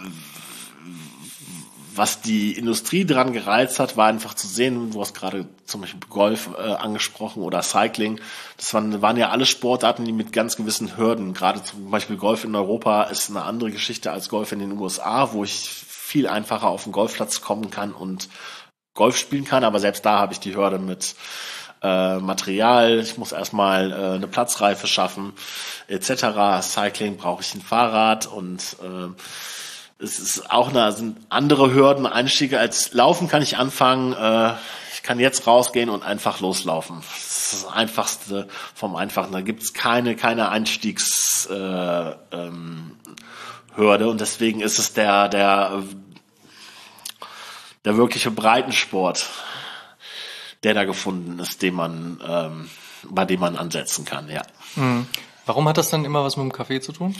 Speaker 2: Was die Industrie daran gereizt hat, war einfach zu sehen, du hast gerade zum Beispiel Golf äh, angesprochen oder Cycling. Das waren, waren ja alle Sportarten, die mit ganz gewissen Hürden, gerade zum Beispiel Golf in Europa ist eine andere Geschichte als Golf in den U S A, wo ich viel einfacher auf den Golfplatz kommen kann und Golf spielen kann. Aber selbst da habe ich die Hürde mit äh, Material, ich muss erstmal äh, eine Platzreife schaffen, et cetera. Cycling brauche ich ein Fahrrad und äh, es ist auch eine, sind andere Hürden, Einstiege als Laufen kann ich anfangen. Äh, ich kann jetzt rausgehen und einfach loslaufen. Das ist das Einfachste vom Einfachen. Da gibt es keine, keine Einstiegshürde äh, ähm, Hürde. Und deswegen ist es der, der, der wirkliche Breitensport, der da gefunden ist, den man, ähm, bei dem man ansetzen kann, ja.
Speaker 1: Mhm. Warum hat das dann immer was mit dem Kaffee zu tun?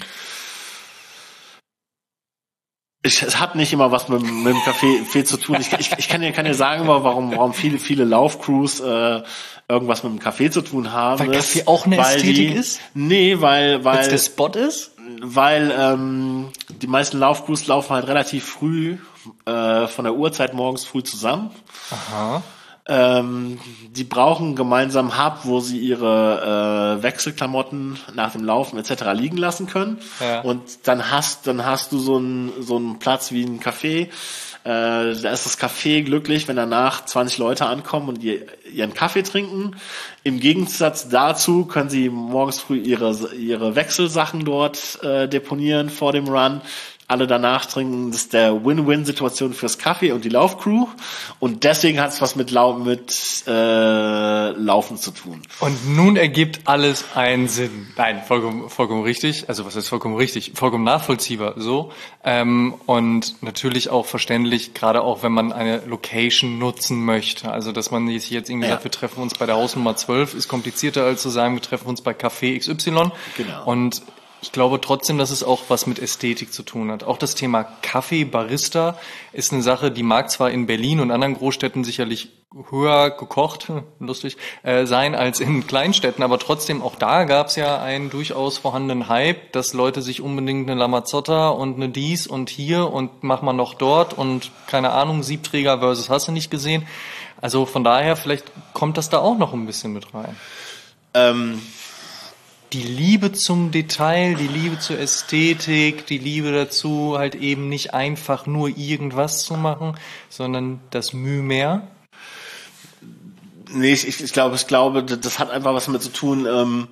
Speaker 2: Ich, es hat nicht immer was mit, mit dem Kaffee zu tun. Ich, ich, ich kann dir kann dir sagen, warum, warum viele, viele Laufcrews äh, irgendwas mit dem Kaffee zu tun haben.
Speaker 1: Weil Kaffee auch eine Ästhetik die, ist?
Speaker 2: Nee, weil weil
Speaker 1: Weil's der Spot ist?
Speaker 2: Weil ähm, die meisten Laufcrews laufen halt relativ früh äh, von der Uhrzeit morgens früh zusammen.
Speaker 1: Aha.
Speaker 2: Ähm, die brauchen einen gemeinsamen Hub, wo sie ihre äh, Wechselklamotten nach dem Laufen et cetera liegen lassen können. Ja. Und dann hast dann hast du so einen so einen Platz wie ein Café. Äh, da ist das Café glücklich, wenn danach zwanzig Leute ankommen und die, ihren Kaffee trinken. Im Gegensatz dazu können sie morgens früh ihre ihre Wechselsachen dort äh, deponieren vor dem Run. alle danach trinken, das ist der Win-Win-Situation fürs Kaffee und die Laufcrew. Und deswegen hat es was mit, Lau- mit äh, Laufen zu tun.
Speaker 1: Und nun ergibt alles einen Sinn. Nein, vollkommen, vollkommen richtig. Also was heißt vollkommen richtig? Vollkommen nachvollziehbar so. Ähm, und natürlich auch verständlich, gerade auch wenn man eine Location nutzen möchte. Also dass man sich jetzt irgendwie
Speaker 2: Ja.
Speaker 1: sagt, wir treffen uns bei der Hausnummer zwölf, ist komplizierter als zu sagen, wir treffen uns bei Café X Y.
Speaker 2: Genau.
Speaker 1: Und ich glaube trotzdem, dass es auch was mit Ästhetik zu tun hat. Auch das Thema Kaffee, Barista ist eine Sache, die mag zwar in Berlin und anderen Großstädten sicherlich höher gekocht, lustig, äh, sein als in Kleinstädten, aber trotzdem auch da gab es ja einen durchaus vorhandenen Hype, dass Leute sich unbedingt eine Lamazzotta und eine dies und hier und mach mal noch dort und keine Ahnung, Siebträger versus hast du nicht gesehen. Also von daher, vielleicht kommt das da auch noch ein bisschen mit rein.
Speaker 2: Ähm,
Speaker 1: Die Liebe zum Detail, die Liebe zur Ästhetik, die Liebe dazu, halt eben nicht einfach nur irgendwas zu machen, sondern das Mühe mehr.
Speaker 2: nee, ich, ich glaube, ich glaube, das hat einfach was damit zu tun. Ähm,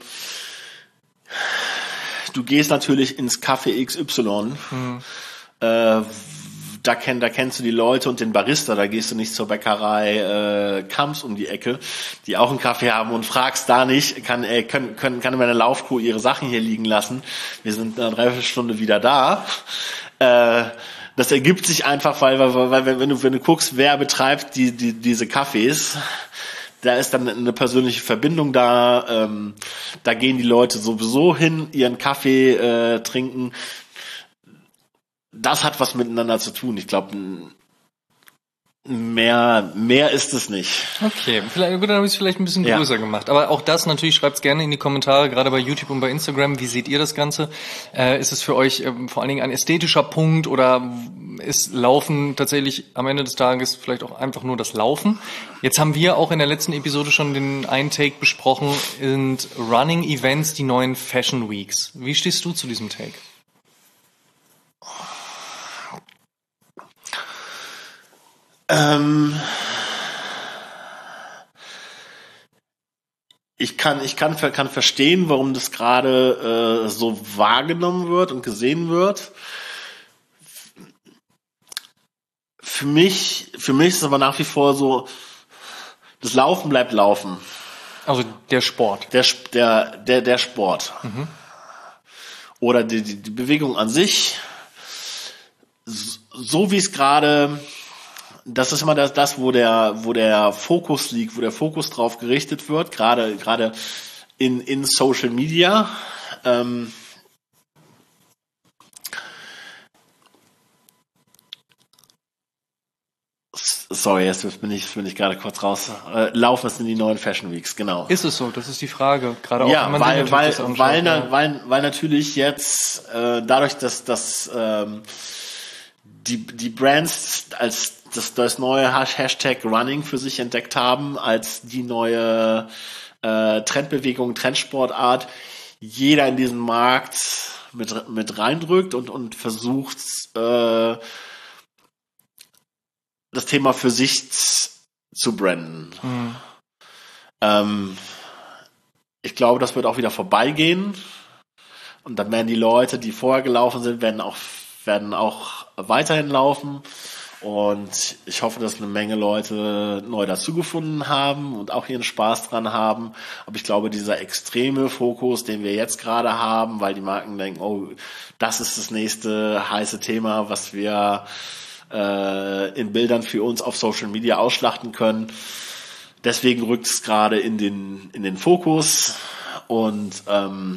Speaker 2: du gehst natürlich ins Café X Y. Mhm. Äh, Da, kenn, da kennst du die Leute und den Barista, da gehst du nicht zur Bäckerei äh, Kamps um die Ecke, die auch einen Kaffee haben und fragst da nicht, kann äh, können, können, kann meine Laufcrew ihre Sachen hier liegen lassen, wir sind in einer Dreiviertelstunde wieder da. Äh, das ergibt sich einfach, weil, weil, weil wenn du wenn du guckst, wer betreibt die, die diese Cafés, da ist dann eine persönliche Verbindung da, ähm, da gehen die Leute sowieso hin, ihren Kaffee äh, trinken. Das hat was miteinander zu tun. Ich glaube, mehr, mehr ist es nicht.
Speaker 1: Okay, vielleicht, gut, dann habe ich es vielleicht ein bisschen größer ja. gemacht. Aber auch das natürlich, schreibt es gerne in die Kommentare, gerade bei YouTube und bei Instagram. Wie seht ihr das Ganze? Äh, ist es für euch äh, vor allen Dingen ein ästhetischer Punkt oder ist Laufen tatsächlich am Ende des Tages vielleicht auch einfach nur das Laufen? Jetzt haben wir auch in der letzten Episode schon den einen Take besprochen, sind Running Events die neuen Fashion Weeks. Wie stehst du zu diesem Take?
Speaker 2: Ähm, ich kann, ich kann, kann verstehen, warum das gerade äh, so wahrgenommen wird und gesehen wird. Für mich, für mich ist es aber nach wie vor so, das Laufen bleibt Laufen.
Speaker 1: Also der Sport.
Speaker 2: Der, der, der, der Sport. Mhm. Oder die, die, die Bewegung an sich. So wie es gerade... Das ist immer das, das, wo der, wo der Fokus liegt, wo der Fokus drauf gerichtet wird, gerade, gerade in, in Social Media. Ähm, sorry, jetzt bin ich, bin ich gerade kurz raus. Äh, Laufen ist in die neuen Fashion Weeks, genau.
Speaker 1: Ist es so? Das ist die Frage. Gerade auch,
Speaker 2: ja,
Speaker 1: wenn man
Speaker 2: weil, weil,
Speaker 1: das anschaut,
Speaker 2: weil,
Speaker 1: ja.
Speaker 2: weil, weil natürlich jetzt, äh, dadurch, dass, dass, ähm, die, die Brands als das, das neue Hashtag Running für sich entdeckt haben, als die neue äh, Trendbewegung, Trendsportart, jeder in diesen Markt mit, mit reindrückt und, und versucht, äh, das Thema für sich zu branden. Mhm. Ähm, ich glaube, das wird auch wieder vorbeigehen und dann werden die Leute, die vorher gelaufen sind, werden auch, werden auch weiterhin laufen. Und ich hoffe, dass eine Menge Leute neu dazugefunden haben und auch ihren Spaß dran haben. Aber ich glaube, dieser extreme Fokus, den wir jetzt gerade haben, weil die Marken denken, oh, das ist das nächste heiße Thema, was wir äh, in Bildern für uns auf Social Media ausschlachten können. Deswegen rückt es gerade in den, in den Fokus. Und ähm,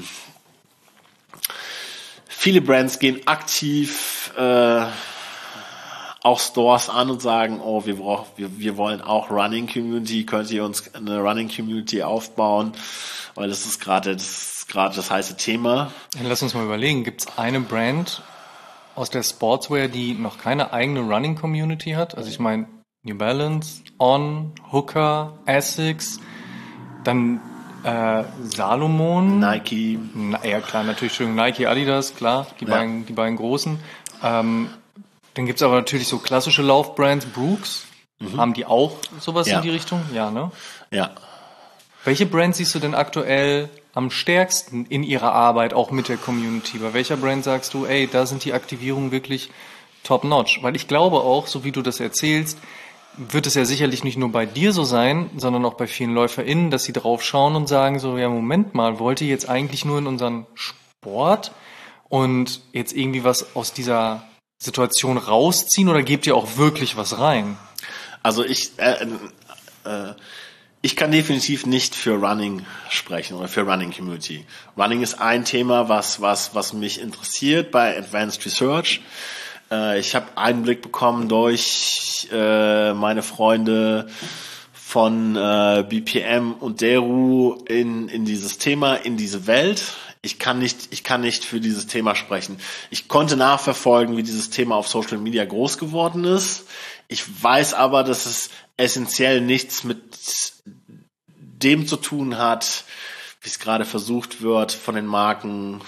Speaker 2: viele Brands gehen aktiv äh, auch Stores an und sagen, oh, wir brauchen, wir, wir wollen auch Running Community, könnt ihr uns eine Running Community aufbauen, weil das ist gerade das ist gerade das heiße Thema.
Speaker 1: Lass uns mal überlegen, gibt es eine Brand aus der Sportswear, die noch keine eigene Running Community hat? Also ich meine New Balance, On, Hooker, Asics, dann äh, Salomon,
Speaker 2: Nike.
Speaker 1: Na, ja klar, natürlich schon Nike, Adidas, klar, die, ja. beiden, die beiden großen. Ähm, Dann gibt's aber natürlich so klassische Laufbrands, Brooks. Mhm. Haben die auch sowas
Speaker 2: ja.
Speaker 1: in die Richtung? Ja, ne?
Speaker 2: Ja.
Speaker 1: Welche Brands siehst du denn aktuell am stärksten in ihrer Arbeit, auch mit der Community? Bei welcher Brand sagst du, ey, da sind die Aktivierungen wirklich top-notch? Weil ich glaube auch, so wie du das erzählst, wird es ja sicherlich nicht nur bei dir so sein, sondern auch bei vielen LäuferInnen, dass sie drauf schauen und sagen so, ja, Moment mal, wollt ihr jetzt eigentlich nur in unseren Sport und jetzt irgendwie was aus dieser Situation rausziehen oder gebt ihr auch wirklich was rein?
Speaker 2: Also ich, äh, äh, ich kann definitiv nicht für Running sprechen oder für Running Community. Running ist ein Thema, was, was, was mich interessiert bei Advanced Research. Ich habe Einblick bekommen durch äh, meine Freunde von äh, B P M und Deru in in dieses Thema, in diese Welt. Ich kann nicht, ich kann nicht für dieses Thema sprechen. Ich konnte nachverfolgen, wie dieses Thema auf Social Media groß geworden ist. Ich weiß aber, dass es essentiell nichts mit dem zu tun hat, wie es gerade versucht wird von den Marken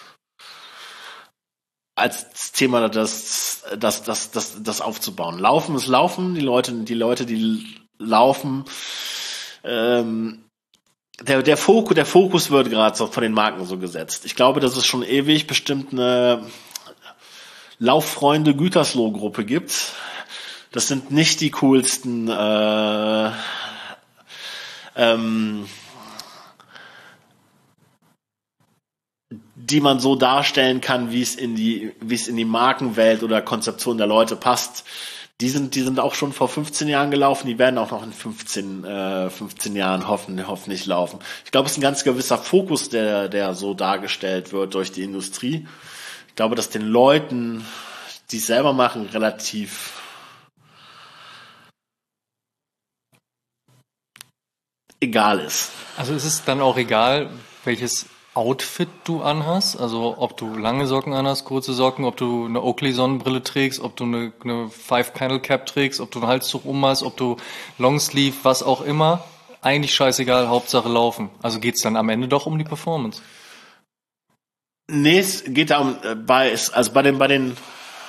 Speaker 2: als Thema das, das, das, das, das aufzubauen. Laufen ist Laufen, die Leute, die Leute, die laufen, ähm, der, der Fokus, der Fokus wird gerade so von den Marken so gesetzt. Ich glaube, dass es schon ewig bestimmt eine Lauffreunde Gütersloh-Gruppe gibt. Das sind nicht die coolsten, äh, ähm, die man so darstellen kann, wie es in die, wie es in die Markenwelt oder Konzeption der Leute passt. Die sind, die sind auch schon vor fünfzehn Jahren gelaufen, die werden auch noch in fünfzehn, äh, fünfzehn Jahren hoffen, hoffentlich laufen. Ich glaube, es ist ein ganz gewisser Fokus, der, der so dargestellt wird durch die Industrie. Ich glaube, dass den Leuten, die es selber machen, relativ egal ist.
Speaker 1: Also ist es dann auch egal, welches Outfit du anhast, also ob du lange Socken anhast, kurze Socken, ob du eine Oakley-Sonnenbrille trägst, ob du eine, eine Five-Panel-Cap trägst, ob du einen Halstuch umhast, ob du Longsleeve, was auch immer, eigentlich scheißegal, Hauptsache laufen. Also geht's dann am Ende doch um die Performance?
Speaker 2: Nee, es geht da um, bei, also bei den, bei den,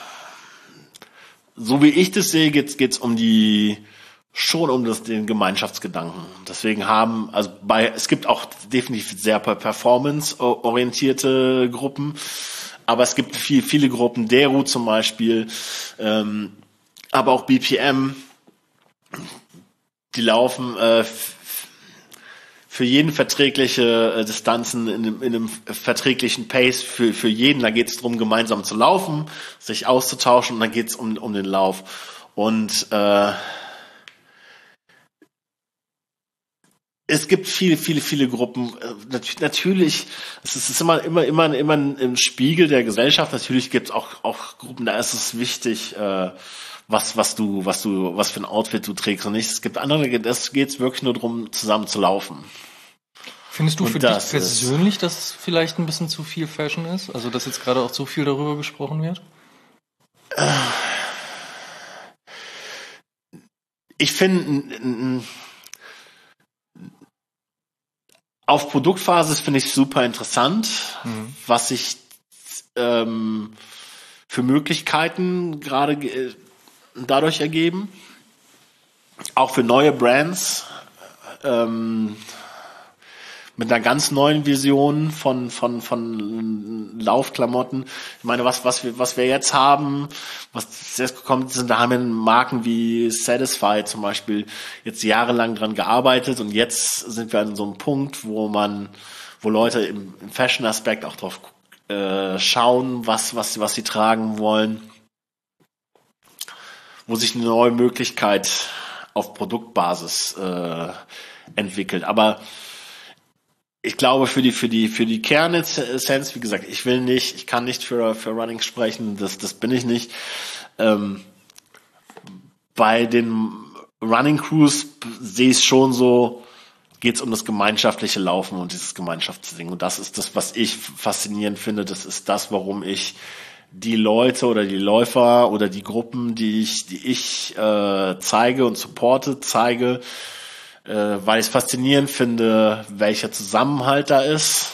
Speaker 2: so wie ich das sehe, geht's, geht's um die, schon um das, den Gemeinschaftsgedanken. Deswegen haben, also bei, es gibt auch definitiv sehr performance-orientierte Gruppen, aber es gibt viel, viele Gruppen, Deru zum Beispiel, ähm, aber auch B P M, die laufen äh, für jeden verträgliche äh, Distanzen in einem, in einem verträglichen Pace für, für jeden. Da geht es darum, gemeinsam zu laufen, sich auszutauschen und dann geht es um, um den Lauf. Und äh, es gibt viele, viele, viele Gruppen. Natürlich, es ist immer, immer, immer, immer ein Spiegel der Gesellschaft. Natürlich gibt es auch, auch Gruppen, da ist es wichtig, äh, was, was du, was du, was für ein Outfit du trägst und nicht. Es gibt andere, das geht es wirklich nur darum, zusammen zu laufen.
Speaker 1: Findest du und für dich persönlich, dass es vielleicht ein bisschen zu viel Fashion ist? Also, dass jetzt gerade auch zu viel darüber gesprochen wird?
Speaker 2: Ich finde, auf Produktbasis finde ich super interessant, mhm. was sich ähm, für Möglichkeiten gerade äh, dadurch ergeben. Auch für neue Brands ähm, mit einer ganz neuen Vision von von von Laufklamotten. Ich meine, was was wir was wir jetzt haben, was jetzt gekommen sind, da haben wir Marken wie Satisfy zum Beispiel jetzt jahrelang dran gearbeitet und jetzt sind wir an so einem Punkt, wo man, wo Leute im, im Fashion-Aspekt auch drauf äh, schauen, was was was sie tragen wollen, wo sich eine neue Möglichkeit auf Produktbasis äh, entwickelt. Aber ich glaube, für die, für die, für die Kernessenz, wie gesagt, ich will nicht, ich kann nicht für, für Running sprechen, das, das bin ich nicht. Ähm, bei den Running Crews sehe ich es schon so, geht es um das gemeinschaftliche Laufen und dieses Gemeinschaftsding. Und das ist das, was ich faszinierend finde. Das ist das, warum ich die Leute oder die Läufer oder die Gruppen, die ich, die ich äh, zeige und supporte, zeige, weil ich es faszinierend finde, welcher Zusammenhalt da ist.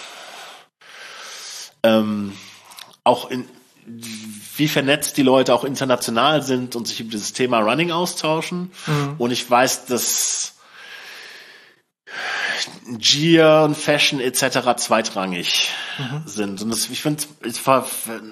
Speaker 2: Ähm, auch in, wie vernetzt die Leute auch international sind und sich über dieses Thema Running austauschen. Mhm. Und ich weiß, dass Gear und Fashion et cetera zweitrangig mhm. sind. Und das, ich finde, es war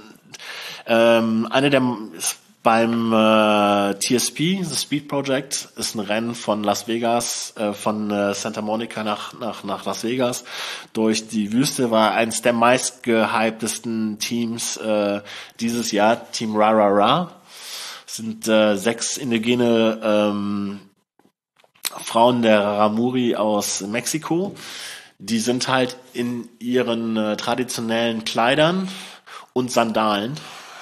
Speaker 2: ähm, eine der beim äh, T S P, The Speed Project, ist ein Rennen von Las Vegas, äh, von äh, Santa Monica nach nach nach Las Vegas durch die Wüste, war eines der meistgehyptesten Teams äh, dieses Jahr, Team Ra Ra Ra. Das sind äh, sechs indigene ähm, Frauen der Raramuri aus Mexiko. Die sind halt in ihren äh, traditionellen Kleidern und Sandalen.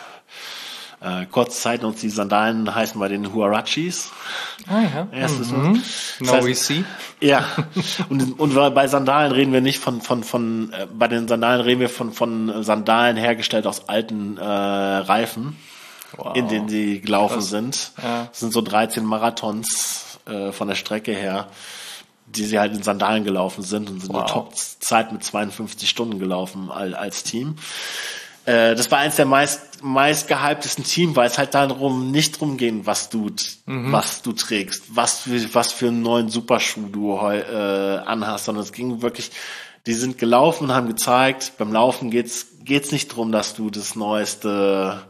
Speaker 2: Äh, kurz Zeit noch, die Sandalen heißen bei den Huarachis.
Speaker 1: Ah ja.
Speaker 2: Erstes
Speaker 1: mhm.
Speaker 2: das
Speaker 1: Now
Speaker 2: heißt,
Speaker 1: we see.
Speaker 2: Ja. Und, und bei Sandalen reden wir nicht von, von, von, äh, bei den Sandalen reden wir von, von Sandalen hergestellt aus alten äh, Reifen, wow. in denen sie gelaufen Krass. sind. Ja. Das sind so dreizehn Marathons äh, von der Strecke her, die sie halt in Sandalen gelaufen sind und sind wow. eine Top-Zeit mit zweiundfünfzig Stunden gelaufen als, als Team. Das war eins der meist meist gehyptesten Team, weil es halt darum nicht drum ging, was du mhm. was du trägst, was für was für einen neuen Superschuh du äh, anhast, sondern es ging wirklich, die sind gelaufen und haben gezeigt, beim Laufen geht's geht's nicht drum, dass du das neueste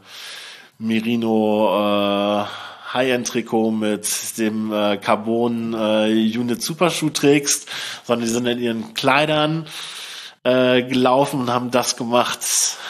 Speaker 2: Merino äh, High-End-Trikot mit dem äh, Carbon äh, Unit Superschuh trägst, sondern die sind in ihren Kleidern äh, gelaufen und haben das gemacht,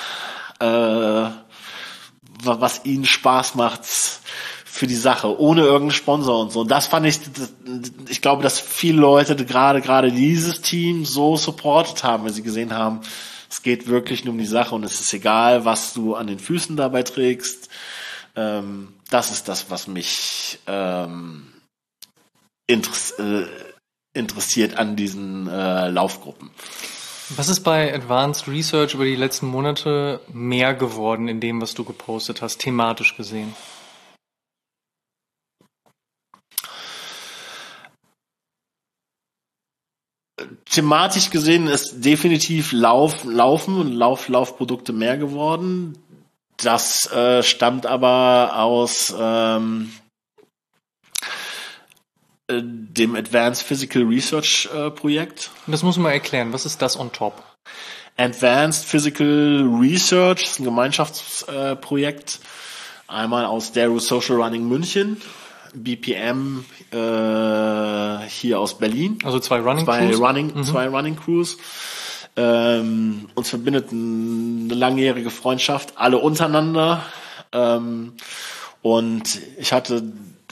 Speaker 2: Äh, was ihnen Spaß macht für die Sache, ohne irgendeinen Sponsor und so. Und das fand ich, ich glaube, dass viele Leute gerade gerade dieses Team so supportet haben, wenn sie gesehen haben, es geht wirklich nur um die Sache und es ist egal, was du an den Füßen dabei trägst. Ähm, das ist das, was mich ähm, interess- äh, interessiert an diesen äh, Laufgruppen.
Speaker 1: Was ist bei Advanced Research über die letzten Monate mehr geworden in dem, was du gepostet hast, thematisch gesehen?
Speaker 2: Thematisch gesehen ist definitiv Lauf, Laufen und Lauf, Laufprodukte mehr geworden. Das äh, stammt aber aus ähm, dem Advanced Physical Research äh, Projekt.
Speaker 1: Das muss man mal erklären. Was ist das on top?
Speaker 2: Advanced Physical Research ist ein Gemeinschaftsprojekt. Äh, Einmal aus Daru Social Running München, B P M äh, hier aus Berlin.
Speaker 1: Also zwei Running
Speaker 2: zwei
Speaker 1: Crews?
Speaker 2: Running,
Speaker 1: mhm.
Speaker 2: Zwei Running Crews. Ähm, uns verbindet eine langjährige Freundschaft, alle untereinander. Ähm, und ich hatte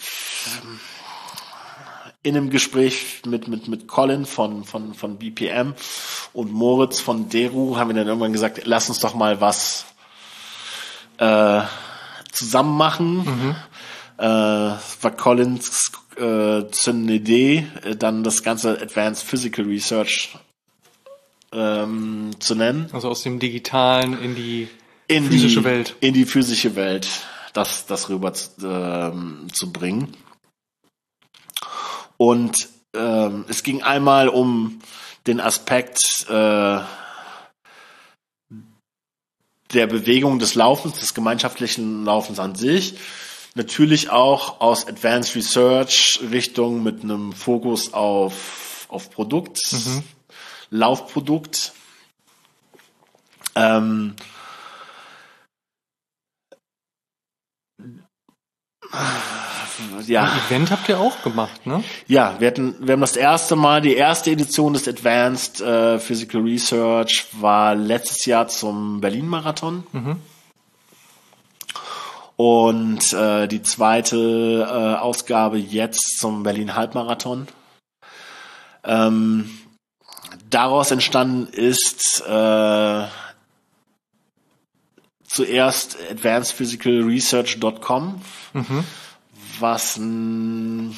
Speaker 2: in einem Gespräch mit mit mit Colin von von von B P M und Moritz von Daru haben wir dann irgendwann gesagt, lass uns doch mal was äh, zusammen machen. Mhm. Äh, war Collins äh, zündende Idee, äh, dann das ganze Advanced Physical Research ähm, zu nennen.
Speaker 1: Also aus dem Digitalen in die
Speaker 2: in
Speaker 1: physische
Speaker 2: die,
Speaker 1: Welt.
Speaker 2: In die physische Welt, das das rüber zu, ähm, zu bringen. Und ähm, es ging einmal um den Aspekt äh, der Bewegung des Laufens, des gemeinschaftlichen Laufens an sich. Natürlich auch aus Advanced Research Richtung mit einem Fokus auf, auf Produkt, mhm. Laufprodukt. Ähm, Ja.
Speaker 1: Ein Event habt ihr auch gemacht, ne?
Speaker 2: Ja, wir hatten, wir haben das erste Mal, die erste Edition des Advanced äh, Physical Research war letztes Jahr zum Berlin-Marathon. Mhm. Und äh, die zweite äh, Ausgabe jetzt zum Berlin-Halbmarathon. Ähm, daraus entstanden ist äh, zuerst advanced physical research dot com. Mhm. Was ein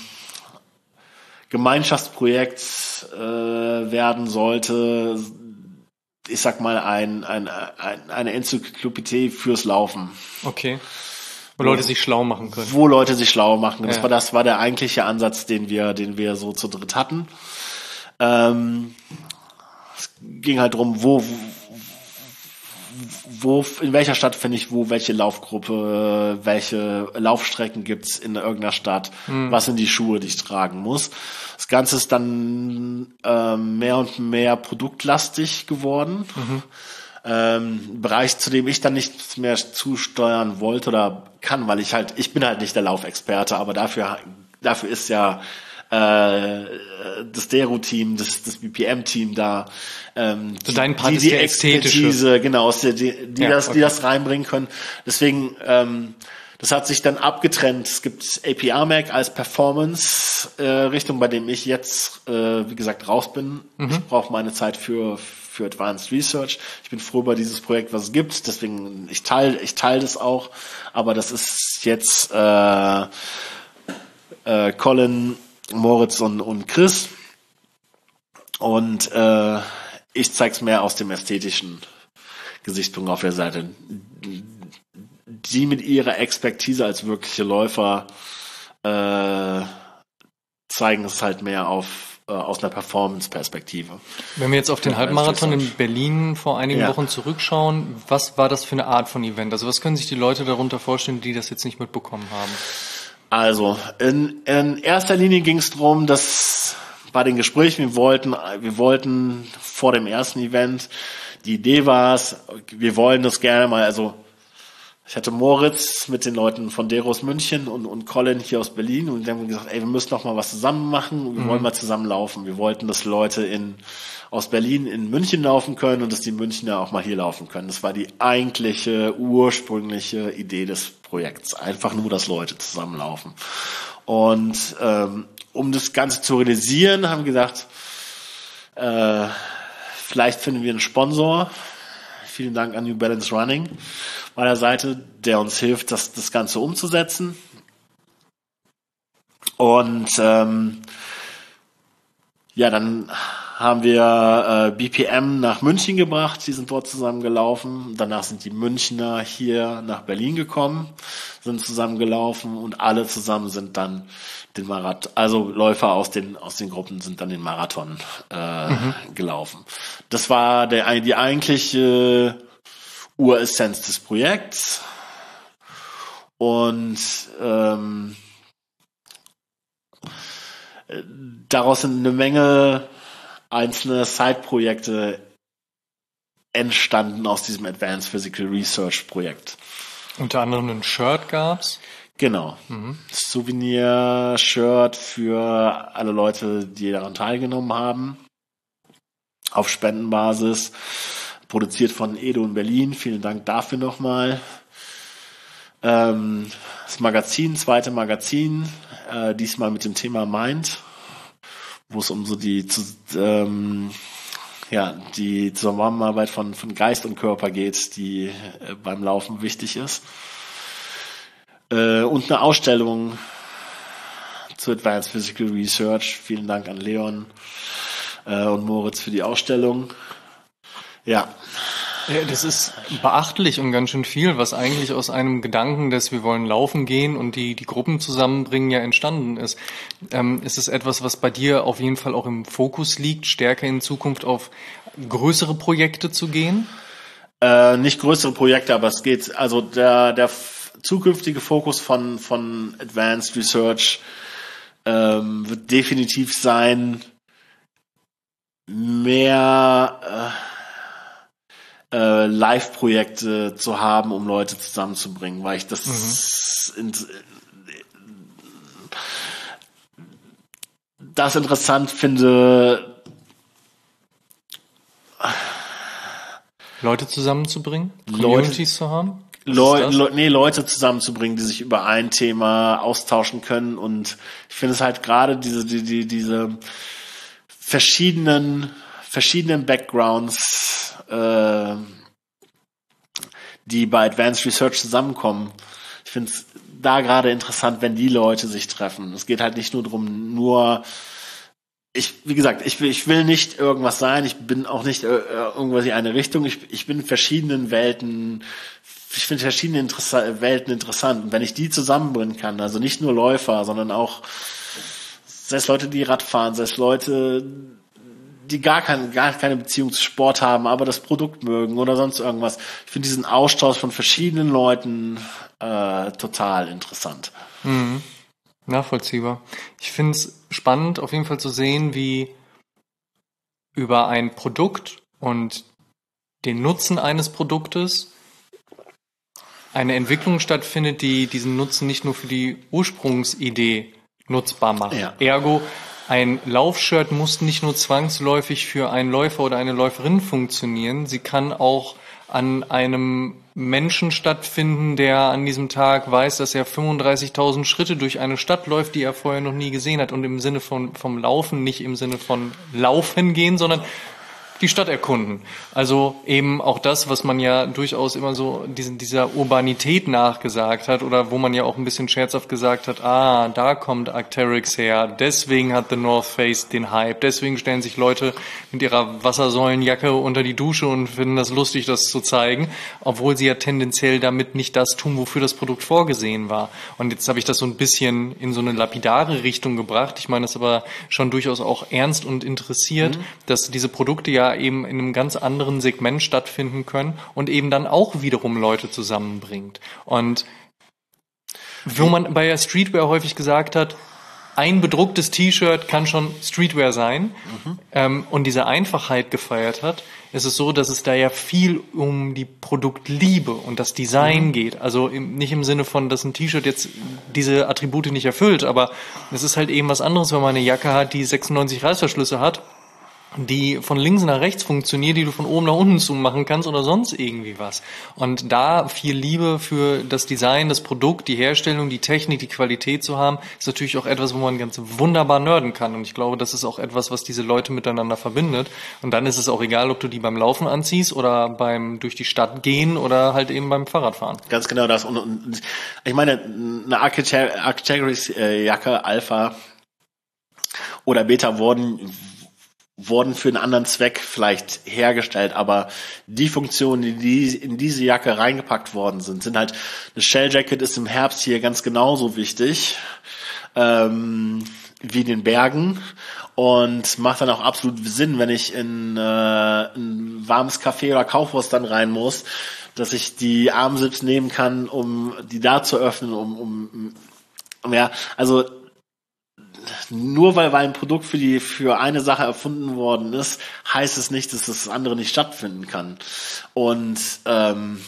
Speaker 2: Gemeinschaftsprojekt äh, werden sollte, ich sag mal ein, ein, ein eine Enzyklopädie fürs Laufen.
Speaker 1: Okay. Wo, wo Leute sich schlau machen können.
Speaker 2: Wo Leute sich schlau machen können. Das
Speaker 1: ja.
Speaker 2: war das war der eigentliche Ansatz, den wir den wir so zu dritt hatten. Ähm, es ging halt drum, wo wo, in welcher Stadt finde ich wo, welche Laufgruppe, welche Laufstrecken gibt's in irgendeiner Stadt, mhm. was sind die Schuhe, die ich tragen muss. Das Ganze ist dann ähm, mehr und mehr produktlastig geworden. Mhm. Ähm, Bereich, zu dem ich dann nichts mehr zusteuern wollte oder kann, weil ich halt, ich bin halt nicht der Laufexperte, aber dafür, dafür ist ja äh, das Dero-Team, das, das B P M-Team da, ähm,
Speaker 1: so dein Part
Speaker 2: die,
Speaker 1: ist
Speaker 2: die
Speaker 1: der
Speaker 2: Expertise, genau, die, die,
Speaker 1: ja,
Speaker 2: das,
Speaker 1: okay.
Speaker 2: die das reinbringen können. Deswegen, ähm, das hat sich dann abgetrennt. Es gibt A P R Mac als Performance-Richtung, äh, bei dem ich jetzt, äh, wie gesagt, raus bin. Mhm. Ich brauche meine Zeit für für Advanced Research. Ich bin froh über dieses Projekt, was es gibt. Deswegen, ich teile ich teile das auch. Aber das ist jetzt äh, äh, Colin, Moritz und, und Chris. Und äh, ich zeig's mehr aus dem ästhetischen Gesichtspunkt auf der Seite. Die mit ihrer Expertise als wirkliche Läufer äh, zeigen es halt mehr auf äh, aus einer Performance-Perspektive.
Speaker 1: Wenn wir jetzt auf den Halbmarathon in Berlin vor einigen
Speaker 2: ja.
Speaker 1: Wochen zurückschauen, was war das für eine Art von Event? Also was können sich die Leute darunter vorstellen, die das jetzt nicht mitbekommen haben?
Speaker 2: Also in, in erster Linie ging es darum, dass bei den Gesprächen, wir wollten, wir wollten vor dem ersten Event, die Idee war es, wir wollen das gerne mal, also ich hatte Moritz mit den Leuten von Deros München und, und Colin hier aus Berlin und die haben gesagt, ey, wir müssen noch mal was zusammen machen, wir mhm. wollen mal zusammen laufen. Wir wollten, dass Leute in aus Berlin in München laufen können und dass die Münchner auch mal hier laufen können. Das war die eigentliche, ursprüngliche Idee des Projekts. Einfach nur, dass Leute zusammenlaufen. Und ähm, um das Ganze zu realisieren, haben wir gesagt, äh, vielleicht finden wir einen Sponsor. Vielen Dank an New Balance Running bei der Seite, der uns hilft, das, das Ganze umzusetzen. Und ähm, ja, dann haben wir äh, B P M nach München gebracht, die sind dort zusammen gelaufen. Danach sind die Münchner hier nach Berlin gekommen, sind zusammen gelaufen und alle zusammen sind dann den Marathon, also Läufer aus den aus den Gruppen sind dann den Marathon äh, mhm. gelaufen. Das war der die eigentliche Uressenz des Projekts und ähm, daraus sind eine Menge einzelne Side-Projekte entstanden aus diesem Advanced Physical Research Projekt.
Speaker 1: Unter anderem ein Shirt gab's?
Speaker 2: Genau. Mhm. Souvenir-Shirt für alle Leute, die daran teilgenommen haben. Auf Spendenbasis. Produziert von Edo in Berlin. Vielen Dank dafür nochmal. Ähm, das Magazin, zweite Magazin, äh, diesmal mit dem Thema Mind, wo es um so die ähm, ja die Zusammenarbeit von von Geist und Körper geht, die äh, beim Laufen wichtig ist. Äh, und eine Ausstellung zu Advanced Physical Research. Vielen Dank an Leon äh, und Moritz für die Ausstellung. Ja.
Speaker 1: Ja, das ist beachtlich und ganz schön viel, was eigentlich aus einem Gedanken, dass wir wollen laufen gehen und die die Gruppen zusammenbringen, ja entstanden ist. Ähm, ist es etwas, was bei dir auf jeden Fall auch im Fokus liegt, stärker in Zukunft auf größere Projekte zu gehen?
Speaker 2: Äh, nicht größere Projekte, aber es geht, also der der f- zukünftige Fokus von von Advanced Research ähm, wird definitiv sein, mehr äh, Äh, Live-Projekte zu haben, um Leute zusammenzubringen, weil ich das mhm. in, das interessant finde,
Speaker 1: Leute zusammenzubringen, Communities Leute, zu haben.
Speaker 2: Leute, Le- nee, Leute zusammenzubringen, die sich über ein Thema austauschen können, und ich finde es halt gerade diese die, die diese verschiedenen verschiedenen Backgrounds, äh, die bei Advanced Research zusammenkommen. Ich finde es da gerade interessant, wenn die Leute sich treffen. Es geht halt nicht nur darum, nur ich, wie gesagt, ich will, ich will nicht irgendwas sein, ich bin auch nicht äh, irgendwas in eine Richtung, ich, ich bin in verschiedenen Welten, ich finde verschiedene Interessa- Welten interessant, und wenn ich die zusammenbringen kann, also nicht nur Läufer, sondern auch sei es Leute, die Rad fahren, sei es Leute, die gar, kein, gar keine Beziehung zu Sport haben, aber das Produkt mögen oder sonst irgendwas. Ich finde diesen Austausch von verschiedenen Leuten äh, total interessant.
Speaker 1: Mhm. Nachvollziehbar. Ich finde es spannend, auf jeden Fall zu sehen, wie über ein Produkt und den Nutzen eines Produktes eine Entwicklung stattfindet, die diesen Nutzen nicht nur für die Ursprungsidee nutzbar macht.
Speaker 2: Ja.
Speaker 1: Ergo, ein Laufshirt muss nicht nur zwangsläufig für einen Läufer oder eine Läuferin funktionieren, sie kann auch an einem Menschen stattfinden, der an diesem Tag weiß, dass er fünfunddreißigtausend Schritte durch eine Stadt läuft, die er vorher noch nie gesehen hat. Und im Sinne von vom Laufen, nicht im Sinne von Laufen gehen, sondern die Stadt erkunden. Also eben auch das, was man ja durchaus immer so diesen, dieser Urbanität nachgesagt hat oder wo man ja auch ein bisschen scherzhaft gesagt hat, ah, da kommt Arc'teryx her, deswegen hat The North Face den Hype, deswegen stellen sich Leute mit ihrer Wassersäulenjacke unter die Dusche und finden das lustig, das zu zeigen, obwohl sie ja tendenziell damit nicht das tun, wofür das Produkt vorgesehen war. Und jetzt habe ich das so ein bisschen in so eine lapidare Richtung gebracht. Ich meine das aber schon durchaus auch ernst und interessiert, mhm. dass diese Produkte ja eben in einem ganz anderen Segment stattfinden können und eben dann auch wiederum Leute zusammenbringt. Und wo man bei der Streetwear häufig gesagt hat, ein bedrucktes T-Shirt kann schon Streetwear sein, mhm. ähm, und diese Einfachheit gefeiert hat, ist es so, dass es da ja viel um die Produktliebe und das Design mhm. geht. Also im, nicht im Sinne von, dass ein T-Shirt jetzt diese Attribute nicht erfüllt, aber es ist halt eben was anderes, wenn man eine Jacke hat, die sechsundneunzig Reißverschlüsse hat, die von links nach rechts funktioniert, die du von oben nach unten zumachen kannst oder sonst irgendwie was. Und da viel Liebe für das Design, das Produkt, die Herstellung, die Technik, die Qualität zu haben, ist natürlich auch etwas, wo man ganz wunderbar nerden kann. Und ich glaube, das ist auch etwas, was diese Leute miteinander verbindet. Und dann ist es auch egal, ob du die beim Laufen anziehst oder beim durch die Stadt gehen oder halt eben beim Fahrradfahren.
Speaker 2: Ganz genau das. Und, und ich meine, eine Arc'teryx-Jacke, Alpha oder Beta wurden wurden für einen anderen Zweck vielleicht hergestellt, aber die Funktionen, die in diese Jacke reingepackt worden sind, sind halt, eine Shell Jacket ist im Herbst hier ganz genauso wichtig ähm, wie in den Bergen und macht dann auch absolut Sinn, wenn ich in äh, ein warmes Café oder Kaufhaus dann rein muss, dass ich die Armsips nehmen kann, um die da zu öffnen, um, um, um ja, also nur weil, weil ein Produkt für die für eine Sache erfunden worden ist, heißt es nicht, dass das andere nicht stattfinden kann. Und ähm,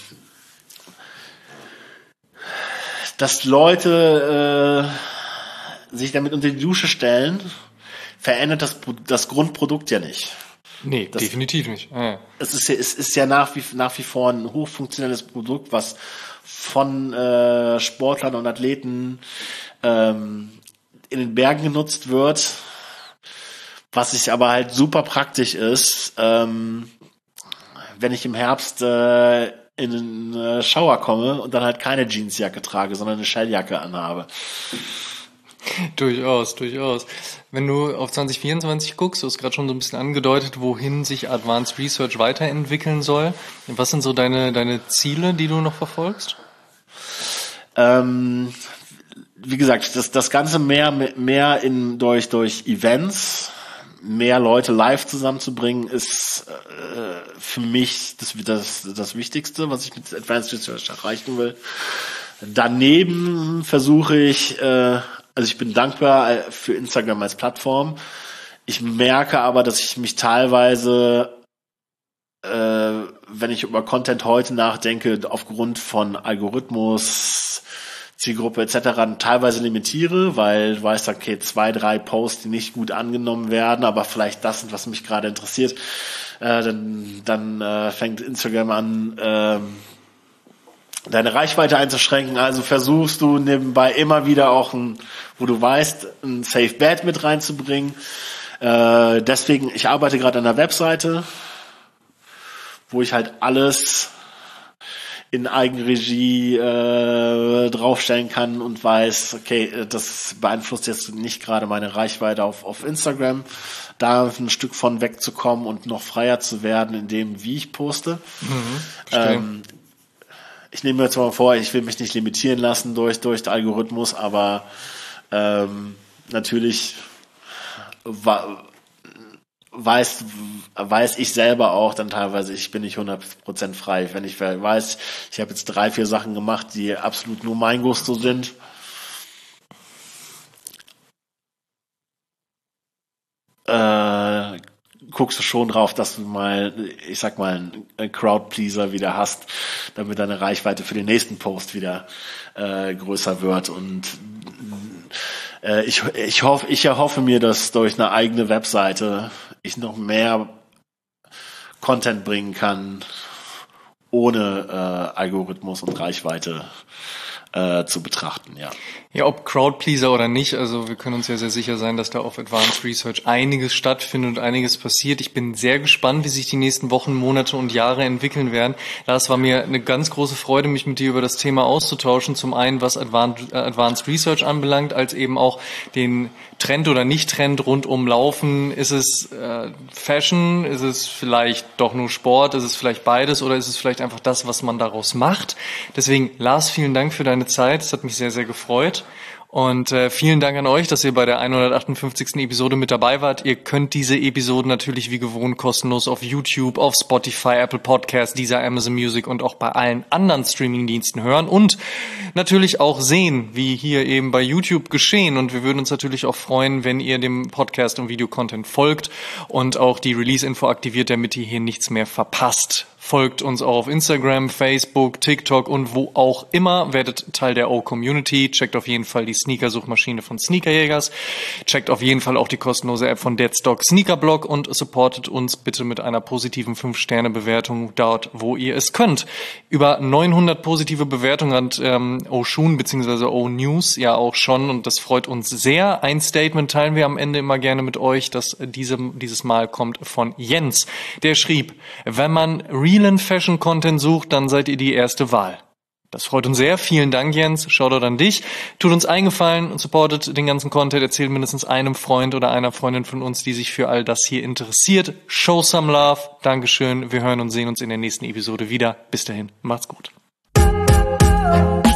Speaker 2: dass Leute äh, sich damit unter die Dusche stellen, verändert das, das Grundprodukt ja nicht.
Speaker 1: Nee, das, definitiv nicht. Ah.
Speaker 2: Es ist ja, es ist ja nach wie, nach wie vor ein hochfunktionelles Produkt, was von äh, Sportlern und Athleten ähm, in den Bergen genutzt wird, was ich aber halt super praktisch ist, ähm, wenn ich im Herbst äh, in den äh, Schauer komme und dann halt keine Jeansjacke trage, sondern eine Shelljacke anhabe.
Speaker 1: Durchaus, durchaus. Wenn du auf zwanzig vierundzwanzig guckst, du hast gerade schon so ein bisschen angedeutet, wohin sich Advanced Research weiterentwickeln soll. Was sind so deine, deine Ziele, die du noch verfolgst?
Speaker 2: Ähm, Wie gesagt, das, das Ganze mehr, mehr in, durch, durch Events, mehr Leute live zusammenzubringen, ist äh, für mich das, das, das Wichtigste, was ich mit Advanced Research erreichen will. Daneben versuche ich, äh, also ich bin dankbar für Instagram als Plattform. Ich merke aber, dass ich mich teilweise, äh, wenn ich über Content heute nachdenke, aufgrund von Algorithmus, Zielgruppe et cetera teilweise limitiere, weil du weißt, okay, zwei, drei Posts, die nicht gut angenommen werden, aber vielleicht das sind, was mich gerade interessiert, äh, dann, dann äh, fängt Instagram an, äh, deine Reichweite einzuschränken. Also versuchst du nebenbei immer wieder auch, ein, wo du weißt, ein Safe Bet mit reinzubringen. Äh, deswegen, ich arbeite gerade an einer Webseite, wo ich halt alles in Eigenregie äh, draufstellen kann und weiß, okay, das beeinflusst jetzt nicht gerade meine Reichweite auf, auf Instagram, da ein Stück von wegzukommen und noch freier zu werden in dem, wie ich poste. Mhm, ähm, ich nehme mir jetzt mal vor, ich will mich nicht limitieren lassen durch, durch den Algorithmus, aber ähm, natürlich war weiß, weiß ich selber auch dann teilweise, ich bin nicht hundert Prozent frei. Wenn ich weiß, ich habe jetzt drei, vier Sachen gemacht, die absolut nur mein Gusto sind, äh, guckst du schon drauf, dass du mal, ich sag mal, einen Crowdpleaser wieder hast, damit deine Reichweite für den nächsten Post wieder äh, größer wird. Und äh, ich, ich hoffe, ich erhoffe mir, dass durch eine eigene Webseite ich noch mehr Content bringen kann, ohne äh, Algorithmus und Reichweite äh, zu betrachten, ja.
Speaker 1: Ja, ob Crowdpleaser oder nicht, also wir können uns ja sehr sicher sein, dass da auf Advanced Research einiges stattfindet und einiges passiert. Ich bin sehr gespannt, wie sich die nächsten Wochen, Monate und Jahre entwickeln werden. Das war mir eine ganz große Freude, mich mit dir über das Thema auszutauschen. Zum einen, was Advanced, äh, Advanced Research anbelangt, als eben auch den Trend oder Nicht-Trend rund um Laufen. Ist es äh, Fashion? Ist es vielleicht doch nur Sport? Ist es vielleicht beides? Oder ist es vielleicht einfach das, was man daraus macht? Deswegen, Lars, vielen Dank für deine Zeit. Es hat mich sehr, sehr gefreut. Und äh, vielen Dank an euch, dass ihr bei der hundertachtundfünfzigsten Episode mit dabei wart. Ihr könnt diese Episoden natürlich wie gewohnt kostenlos auf YouTube, auf Spotify, Apple Podcasts, Deezer, Amazon Music und auch bei allen anderen Streamingdiensten hören und natürlich auch sehen, wie hier eben bei YouTube geschehen. Und wir würden uns natürlich auch freuen, wenn ihr dem Podcast und Videocontent folgt und auch die Release-Info aktiviert, damit ihr hier nichts mehr verpasst. Folgt uns auch auf Instagram, Facebook, TikTok und wo auch immer. Werdet Teil der O-Community. Checkt auf jeden Fall die Sneaker-Suchmaschine von Sneakerjägers. Checkt auf jeden Fall auch die kostenlose App von Deadstock Sneakerblog und supportet uns bitte mit einer positiven fünf Sterne Bewertung dort, wo ihr es könnt. Über neunhundert positive Bewertungen hat ähm, Oshun bzw. O-News ja auch schon und das freut uns sehr. Ein Statement teilen wir am Ende immer gerne mit euch, das diese, dieses Mal kommt von Jens. Der schrieb, wenn man realen Fashion-Content sucht, dann seid ihr die erste Wahl. Das freut uns sehr. Vielen Dank, Jens. Shoutout an dich. Tut uns einen Gefallen und supportet den ganzen Content. Erzählt mindestens einem Freund oder einer Freundin von uns, die sich für all das hier interessiert. Show some love. Dankeschön. Wir hören und sehen uns in der nächsten Episode wieder. Bis dahin. Macht's gut.